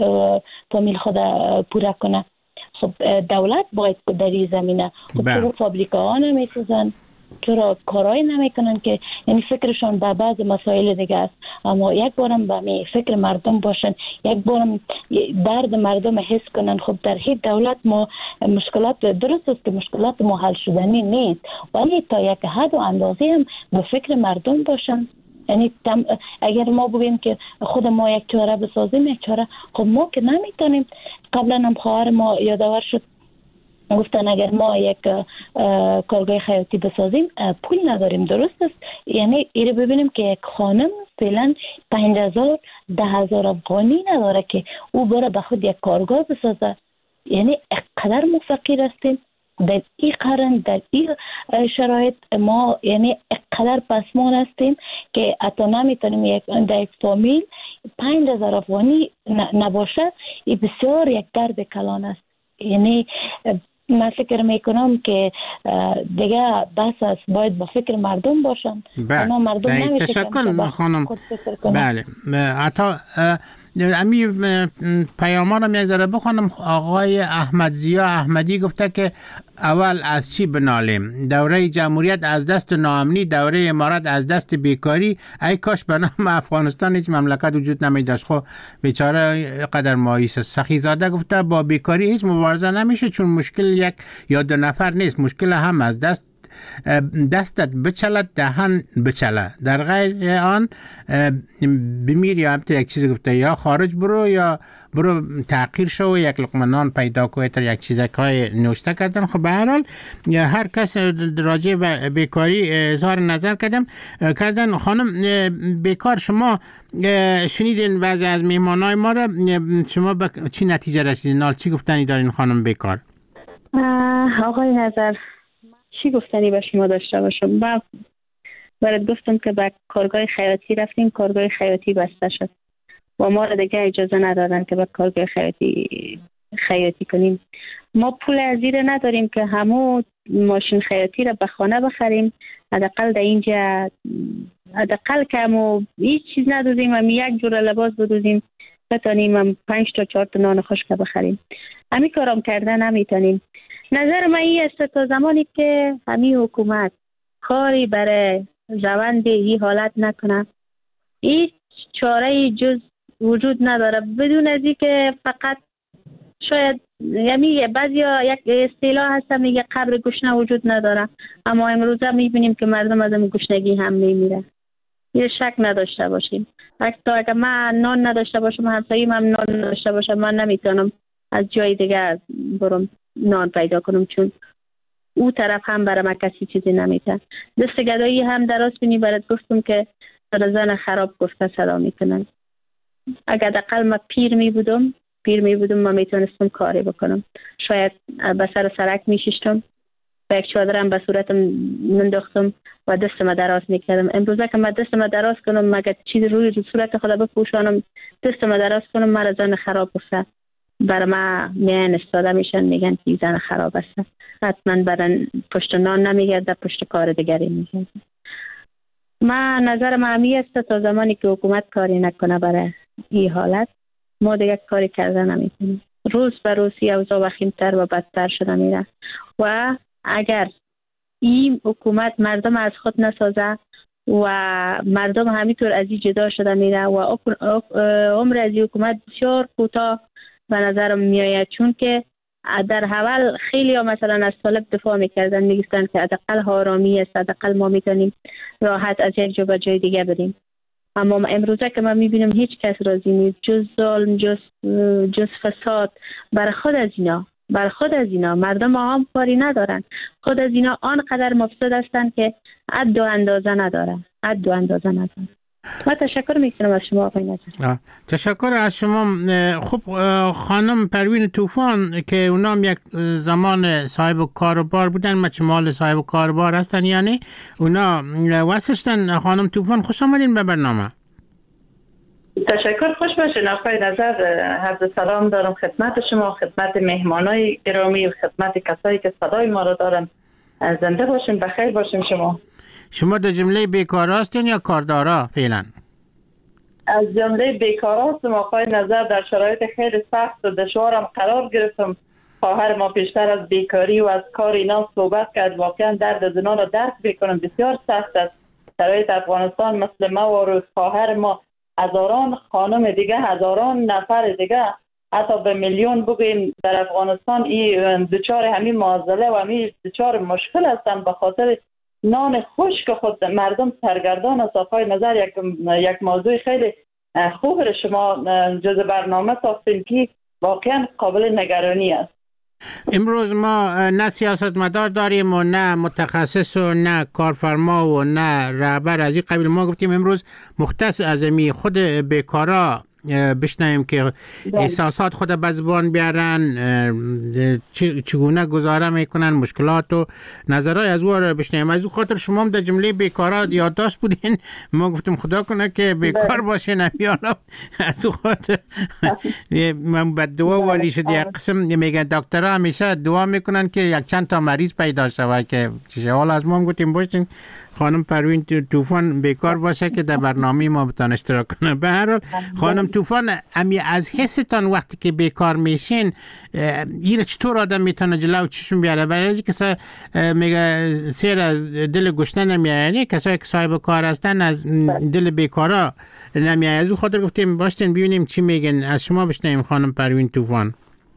فامیل خود پوره کنه. خب دولت باید در این زمینه خب چرا فابریکاها نمیسازن، چرا کارایی نمیکنن که یعنی فکرشان به بعض مسائل دیگه است، اما یک بارم به فکر مردم باشن، یک بارم درد مردم حس کنن. خب در هیچ دولت ما مشکلات درست است که مشکلات ما حل شدنی نیست، ولی تا یک حد و اندازه هم به فکر مردم باشن. یعنی اگر ما بگیم که خود ما یک چاره بسازیم، یک چاره، خب ما که نمیتونیم. قبلا هم خواهر ما یادآور شد، گفتن اگر ما یک کارگاه خیاطی بسازیم پول نداریم. درست است. یعنی ایره ببینیم که یک خانم فعلا 5000 10,000 افغانی نداره که او بره به خود یک کارگاه بسازه. یعنی اقدر ما فقیر هستیم در این قرن، در این شرایط ما یعنی اقدر پسمان هستیم که حتی نمیتونیم در یک فامیل 5000 افغانی نباشه. این بسیار یک درد کلان است. یعنی من فکر میکنم که دیگه بس است، باید با فکر مردم باشن. بله تشکر خانم. بله حتی امی پیام‌ها رو میذاره بخونم. آقای احمد زیا احمدی گفته که اول از چی بنالیم؟ دوره جمهوریت از دست ناامنی، دوره امارت از دست بیکاری. ای کاش به نام افغانستان هیچ مملکت وجود نمیداشت. خب بیچاره قدر مایوس. سخیزاده گفته با بیکاری هیچ مبارزه نمیشه، چون مشکل یک یا دو نفر نیست، مشکل هم از دستت بچلد دهن بچله، در غیر آن بمیر. یا همت یک چیز گفته یا خارج برو یا برو تحقیر شو و یک لقمه نان پیدا کوی تر یک چیزکای نوشته کردن. خب به هر حال هر کس راجع به بیکاری اظهار نظر کردن. خانم بیکار، شما شنیدین بعضی از میهمانای ما را، شما به چی نتیجه رسیدین؟ چی گفتنی دارین خانم بیکار؟ آقای نظر، چی گفتنی به شما داشته باشم. من برات گفتم که به کارگاه خیاطی رفتیم، کارگاه خیاطی بسته شد و ما را دیگه اجازه ندادن که به کارگاه خیاطی کنیم. ما پول از زیر نداریم که همون ماشین خیاطی را به خانه بخریم. حداقل در اینجا حداقل که همو هیچ چیز ندوزیم، هم یک جور لباس بدوزیم بتانیم، هم 5 تا 4 تا نان خشک بخریم. همین کارم کردن نمیتونیم. نظر من این است تا زمانی که همین حکومت کاری برای روند این حالت نکنه، هیچ چاره جز وجود نداره. بدون از اینکه فقط شاید یعنی بعضیا یک اصطلاح هست میگه قبر گشنه وجود نداره، اما امروزه میبینیم که مردم از این گشنگی هم نمیره. یه شک نداشته باشیم. اگه من نان نداشته باشم، همسایه‌ام هم نان نداشته باشه، من نمیتونم از جای دیگه برم نان پیدا کنم، چون او طرف هم برای من کسی چیزی نمیتونه. دست گدایی هم دراز کنی. برات گفتم که زن خراب گفته صدا میکنن. اگر دقل من پیر می بودم من میتونستم کاری بکنم. شاید به سر سرک میشیشتم و یک چادرم به صورتم منداختم و دستم دراز میکردم. امروزه که من دستم دراز کنم، مگر چیزی روی صورت خدا بپوشانم، دستم دراز کنم، من زن خراب گفته برای من میان استاده میشن، میگن که زن خراب است. حتما برای پشت نان نمیگرده، پشت کار دیگری میگرده. من نظر معمی است تا زمانی که حکومت کاری نکنه برای این حالت، ما دیگه کاری کرده نمیتونیم. روز به روز اوضاع وخیمتر و بدتر شده میره و اگر این حکومت مردم از خود نسازه و مردم همینطور از این جدا شده میره و عمر از این حکومت بسیار کوتاه به نظرم میآید، چون که در اول خیلی ها مثلا از طالب دفاع میکردن، میگفتن که حداقل آرامی است، حداقل ما میتونیم راحت از یک جا به جای دیگه بریم. اما امروزه که من میبینم هیچ کس راضی نیست، جز ظلم، جز فساد. برای خود از اینا مردم هم کاری ندارن. خود از اینا آنقدر مفسد هستن که حد و اندازه نداره. من تشکر میکنم از شما آقای نظر. تشکر از شما. خب خانم پروین طوفان که اونام یک زمان صاحب کاروبار بودن، مچمال صاحب کاروبار هستن، یعنی اونا واسشتن. خانم طوفان خوش آمدین به برنامه. تشکر، خوش باشین آقای نظر. عرض سلام دارم خدمت شما، خدمت مهمانای گرامی و خدمت کسایی که صدای ما را دارن. زنده باشین، بخیر باشین. شما در جمله بیکارا هستین یا کاردارا فعلا؟ از جمله بیکارا هستم آقای نظر. در شرایط خیلی سخت و دشوارم قرار گرفتم. خواهر ما پیشتر از بیکاری و از کار اینا صحبت کرد. واقعا درد زنا را درک بکنم، بسیار سخت است. شرایط افغانستان مثل ما و خواهر ما، هزاران خانم دیگه، هزاران نفر دیگه، حتی به میلیون بگیم در افغانستان این دچار همین معضله و همین دچار مشکل هستن به خاطر نان خشک خود. مردم سرگردان است آقای نظر. یک موضوع خیلی خوب را شما جز برنامه ساختین که واقعا قابل نگرانی است. امروز ما نه سیاستمدار داریم و نه متخصص و نه کارفرما و نه رهبر از این قبیل. ما گفتیم امروز مختص از خود بیکارا بشنویم که احساسات خود به زبان بیارن، چگونه گزاره میکنن، مشکلات و نظرهای از او را بشنویم. از او خاطر شما هم در جمله بیکارا یادداشت بودین. ما گفتیم خدا کنه که بیکار باشین. از او خاطر من به دعا والی شد. یک قسم میگن دکترها همیشه دعا میکنن که یک چند تا مریض پیدا شود که چه حال. از ما هم گفتیم باشین خانم پروین طوفان بیکار باشه که در برنامه ما بتان اشتراک کنه. به هر حال خانم طوفان، امی از حستان وقتی که بیکار میشین این چطور آدم میتونه جلو چشم بیاره؟ برای اینکه کسا میگه سیر از دل گشنه نمیاره، کسایی که صاحب کار هستن از دل بیکارا نمیاره. از او خاطر گفتیم باشتین ببینیم چی میگن. از شما بشنویم خانم پروین طوفان.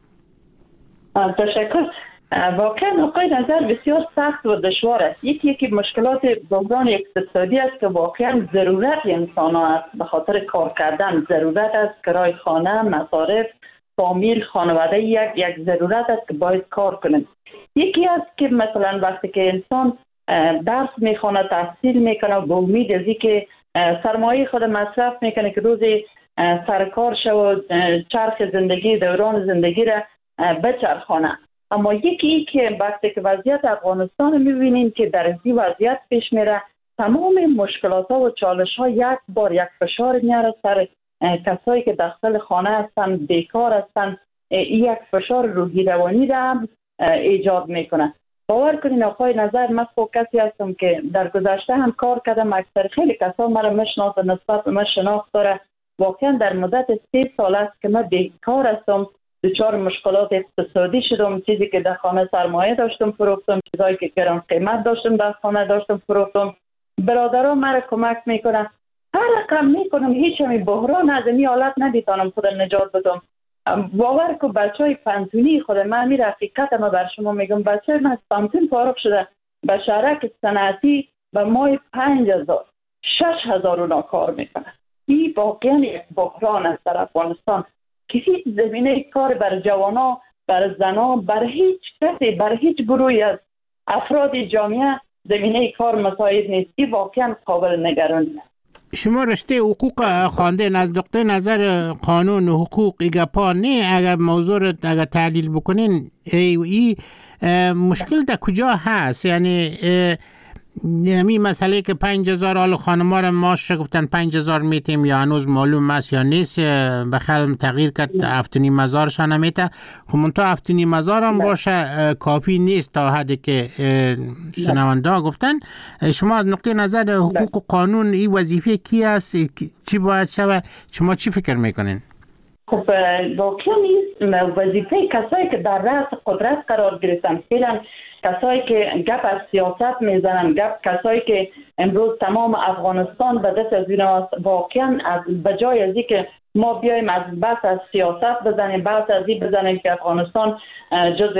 تشکر. واقعا آقای نظر بسیار سخت و دشوار است. یکی مشکلات بحران اقتصادی است که واقعا ضرورت انسان ها است. به خاطر کار کردن ضرورت است، کرایه خانه، مصارف، فامیل، خانواده یک ضرورت است که باید کار کنند. یکی است که مثلا وقتی که انسان درس میخونه، تحصیل میکنه، با امید از اینکه سرمایه خود مصرف میکنه که روزی سرکار شود، چرخ زندگی، دوران زندگی را بچرخانه. اما یکی که وقتی که وضعیت افغانستان می‌بینیم که در این وضعیت پیش میره، تمام مشکلات ها و چالش ها یک بار یک فشار میاره سر کسایی که داخل خانه هستن، بیکار هستن. یک فشار روحی روانی را هم ایجاد میکنه. باور کنین آقای نظر، من خود کسی هستم که در گذشته هم کار کردم. اکثر خیلی کسا مرا میشناسه، نسبت به من شناخت داره. واقعا در مدت 3 سال است که من بیکار هستم، دچار مشکلات اقتصادی شدم. چیزی که در خانه سرمایه داشتم فروختم، چیزایی که گران قیمت داشتم در خانه داشتم فروختم. برادران مرا کمک میکنن، هر رقم میکنم، هیچ همی بحران از این حالت نمیتونم خودم نجات بدم. باور کو بچهای پنتونی خود من می رفیقت ما بر شما میگم، بچه من از پنتون فارغ شده به شهرک صنعتی و ماه 5000 6000 اونا کار میکنه. این واقعا یک بحران است در افغانستان که هیچ زمینه کار بر جوانا، بر زنا، بر هیچ کسی، بر هیچ گروهی از افراد جامعه زمینه کار مساعد نیست. این واقعا قابل نگرانی است. شما رشته حقوق خوانده، از نقطه نظر قانون و حقوق ایگپا نه، اگر موضوع رو اگر تحلیل بکنین ای مشکل در کجا هست؟ یعنی همین مسئله که 5000 حال خانم‌ها رو ماش گفتن 5000 میتیم یا هنوز معلوم است یا نیست، بخیر تغییر کرد 7500 شان میته. خب منتها 7500 هم باشه کافی نیست تا حدی که شنونده ها گفتن. شما از نقطه نظر حقوق و قانون این وظیفه کی است؟ چی باید شود؟ شما چی فکر میکنین؟ خب واقعا وظیفه کسایی که در رأس قدرت قرار گرفتن، فعلا کسایی که گپ از سیاست میزنن، کسایی که امروز تمام افغانستان به دست از اینا، واقعا از بجای از اینکه ما بیایم از بحث از سیاست بزنیم، بحث از این بزنیم که افغانستان جز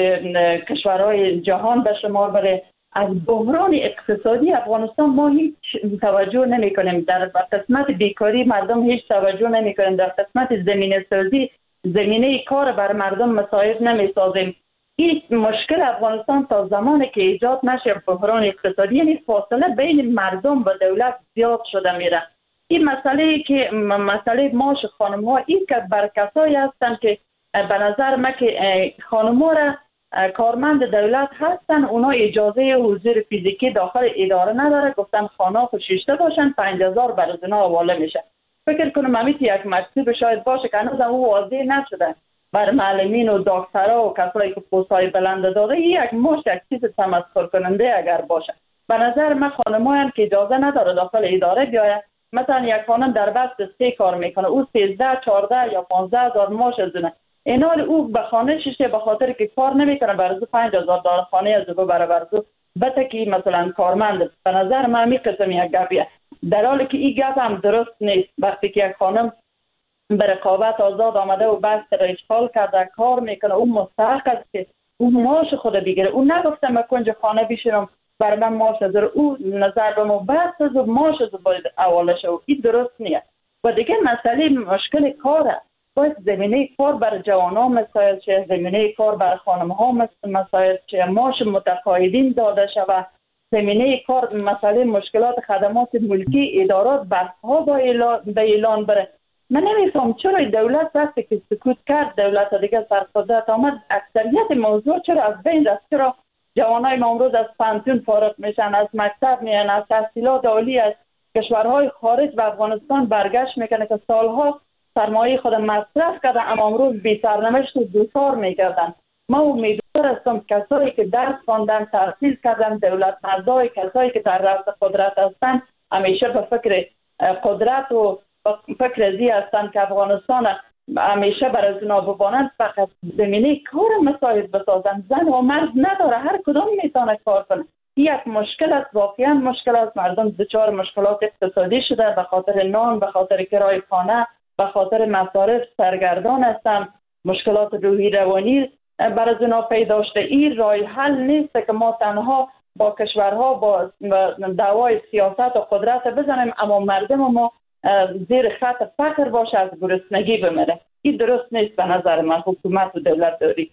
کشورهای جهان به شمار بره، از بحران اقتصادی افغانستان ما هیچ توجه نمی کنیم. در قسمت بیکاری مردم هیچ توجه نمی کنیم. در قسمت زمینه سازی، زمینه کار بر مردم مساعد نمی سازیم. این مشکل افغانستان تا زمانی که ایجاد نشه بحران اقتصادی، یعنی فاصله بین مردم و دولت زیاد شده میره. این مسئله که مسئله معاش خانم‌ها، این که بر کسایی هستن که به نظر من که خانم‌ها را کارمند دولت هستن، اونا اجازه حضور فیزیکی داخل اداره نداره، گفتن خانه خودشیشته باشن، 5000 بر از اونا حواله میشه. فکر کنم همیشه یک مکتوب شاید باشه که هنوز هم واضح نشده بر معلمین و دکترها و کسایی که پست‌های بلند داده، یک مشت یک چیز تمسخر کننده اگر باشه. به نظر من خانم‌هایی که اجازه نداره داخل اداره بیاید، مثلا یک خانم در بست 3 کار میکنه، او 13 14 یا 15000 معاش از اونه، اینال او به خانه شیشه به خاطر که کار نمیکنه برازو 5000 دلار خانه از او برابر زو بتکی مثلا کارمند. به نظر من می قسم یک گپیه، در حالی که این گپ هم درست نیست. وقتی که یک خانم به رقابت آزاد آمده و بست را اشغال کرده کار میکنه، او مستحق است که او معاش خود بگیره. او نگفته من کنج خانه بشینم برای من معاش از او نظر به ما بست از معاش از باید حواله شد. این درست نیست. و دیگه مسئله مشکل کاره، باید زمینه کار بر جوانان مساعد شه، زمینه کار بر خانم ها مساعد شه، معاش متقاعدین داده شود، زمینه کار مسئله مشکلات خدمات ملکی ادارات بحث‌ها به اعلان بره. من نمیفهم چرا دولت وقتی که سکوت کرد، دولت دیگه سرقدرت آمد، اکثریت موضوع چرا از بین رفت؟ چرا جوانای ما امروز از پانتون فارغ میشن، از مکتب میان، از تحصیلات عالی از کشورهای خارج به افغانستان برگشت میکنه که سالها سرمایه خود مصرف کردن، اما امروز بی سرنوشت و دوکار میگردن. ما امیدوار هستم کسایی که درس خواندن، تحصیل کردن، دولت مردای، کسایی که در رأس قدرت هستن، همیشه به فکر قدرت و فکر ازی هستن که افغانستان همیشه برای اونا ببانند، فقط زمینه کار مساعد بسازن. زن و مرد نداره، هر کدام میتونه کار کنه. یک مشکل است، واقعا مشکل است. مردم دچار مشکلات اقتصادی شده، به خاطر نان، به خاطر کرایه خانه، به خاطر مصارف سرگردان هستن، مشکلات روحی روانی برای اونا پیدا شده. این راه حل نیست که ما تنها با کشورها با دعوای سیاست و قدرت بزنیم اما مردم ما زیر خط فقر باشه، از گرسنگی بمیره. این درست نیست به نظر من. حکومت و دولت داری.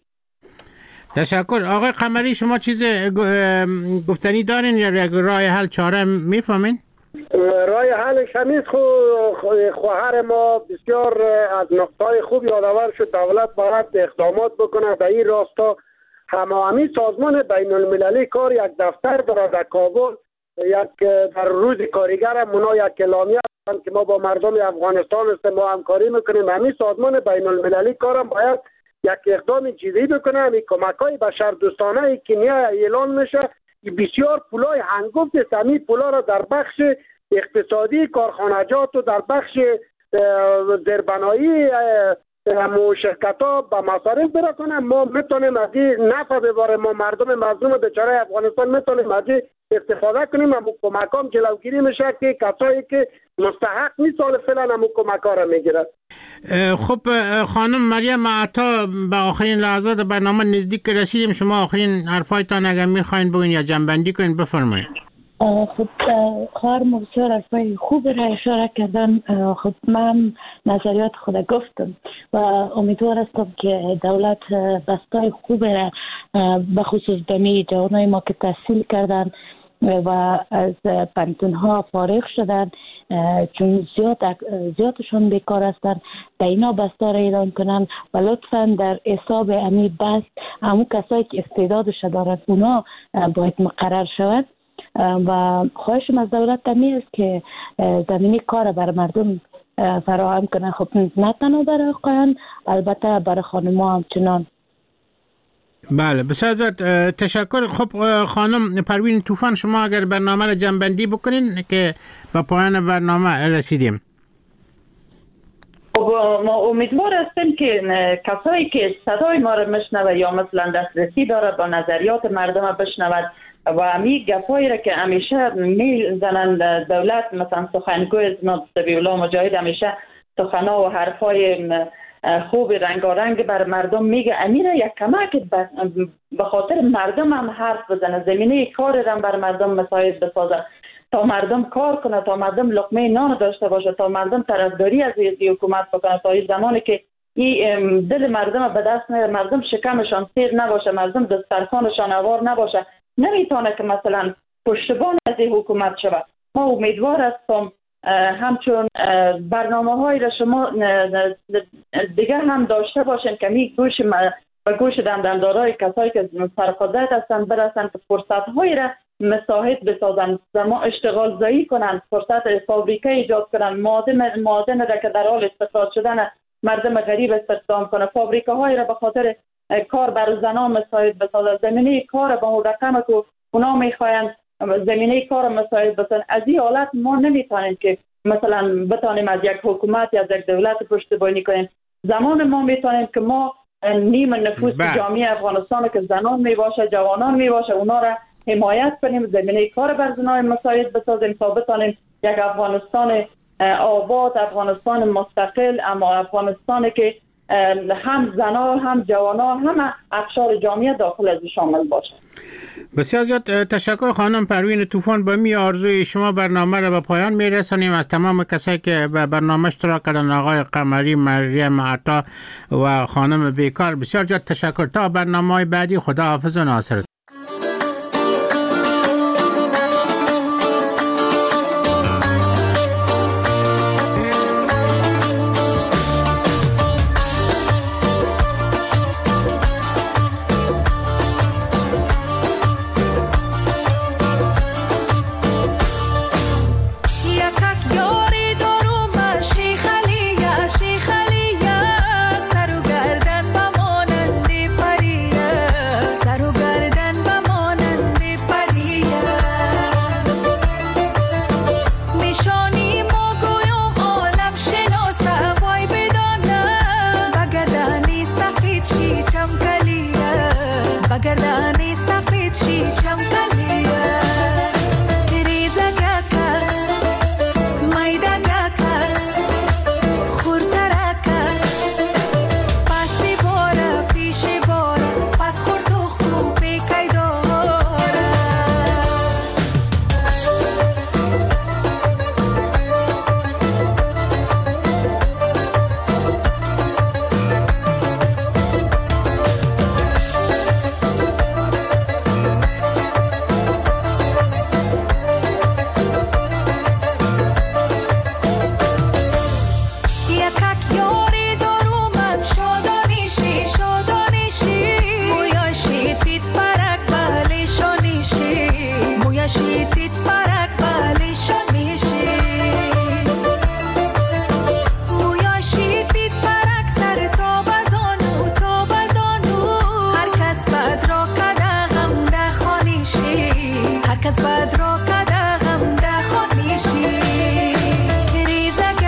تشکر. آقای قمری، شما چیز گفتنی دارین یا راه حل چاره میفهمین؟ راه حلش همیست. خواهر ما بسیار از نقطه‌های خوب یادآور شد. دولت باید اقدامات بکنه در این راستا هماهنگ سازمان بین المللی کار یک دفتر داره در کابل، یک در روز کارگر منا یک اعلامیه هستند که ما با مردم افغانستان است ما همکاری میکنیم. همین سازمان بین المللی کارم باید یک اقدام جدی بکنه. همین کمک‌های بشردوستانه که نیا اعلان میشه بسیار پولای هنگفت است، همین پولا را در بخش اقتصادی کارخانجات و در بخش زیربنایی همو شرکت ها به مصارف برکنن. ما میتونیم از این نفع بباره، ما مردم مظلوم بیچاره افغانستان میتونیم از این استفاده کنیم. همو کمک هم جلوگیری میشه که کسایی که مستحق نیست سال فعلا همو کمک ها را میگیرد. خب خانم مریم عطا، به آخرین لحظات برنامه نزدیک رسیدیم. شما آخرین حرفایتان اگر میخواین بگین یا جنبندی کنین بفرمایید. خب خواهرم بسیار حرفای خوب را اشاره کردن. خب من نظریات خود گفتم و امیدوار هستم که دولت بستای خوب را به خصوص دمی جوانای ما که تحصیل کردن و از پانتون ها فارغ شدن چون زیادشون بیکار هستن به اینا بستا را اعلان کنن و لطفا در حساب امی بست همون کسایی که استعدادش دارن اونا باید مقرر شود و خواهشم از دولت تمی است که زمینی کار بر مردم فراهم کنه. خب نه تنها برای آقایان البته برای خانم‌ها همچنان. بله بسیار زیاد تشکر. خب خانم پروین طوفان، شما اگر برنامه را جنبندی بکنین که به پایان برنامه رسیدیم. خب ما امیدوار هستیم که کسایی که صدای ما را میشنوه یا مثلا دسترسی داره با نظریات مردم بشنود و امی گپایی را که همیشه میزنن دولت، مثلا سخنگوی جناب ذبیح الله مجاهد همیشه سخنا و حرفای خوب رنگارنگ بر مردم میگه، امیره یک کمک به خاطر مردم هم حرف بزنه، زمینه کار را بر مردم مساعد بسازه تا مردم کار کنه، تا مردم لقمه نان داشته باشه، تا مردم طرفداری از این حکومت بکنه، تا این زمانی که این دل مردم به دست نیاره، مردم شکمشان سیر نباشه، مردم دسترخوانشان اوار نباشه، نمیتونه که مثلا پشتبان از این حکومت شود. ما امیدوار هستم همچون برنامه‌های را شما دیگر هم داشته باشین که می گوش دنداندارای کسایی که سرقدرت هستن برسن که فرصت‌های را مساعد بسازن، زمان اشتغال زایی کنن، فرصت فابریکه ایجاد کنن، معادن را که در حال استخراج شدن مردم غریب استخدام کنه، فابریکه های را به خاطر کار بر زنان مساعد بسازن، زمینه کار با اون رقم که اونا میخواین زمینه کار مساعد بسازن. از این حالت ما نمیتونیم که مثلا بتانیم از یک حکومت یا از یک دولت پشتیبانی کنیم. زمان ما میتونیم که ما نیم نفوس جامعه افغانستان که زنان میباشه، جوانان میباشه، اونا را حمایت کنیم، زمینه کار بر زنان مساعد بسازیم تا بتانیم یک افغانستان آباد، افغانستان مستقل، اما افغانستانی که هم زنان هم جوانان هم اقشار جامعه داخل از شامل باشه. بسیار زیاد تشکر خانم پروین طوفان. با می آرزوی شما برنامه را به پایان میرسانیم. از تمام کسایی که به برنامه اشتراک کردن، آقای قمری، مریم عطا و خانم بیکار، بسیار زیاد تشکر. تا برنامه‌های بعدی، خدا حافظ و ناصر. Bagardani safed she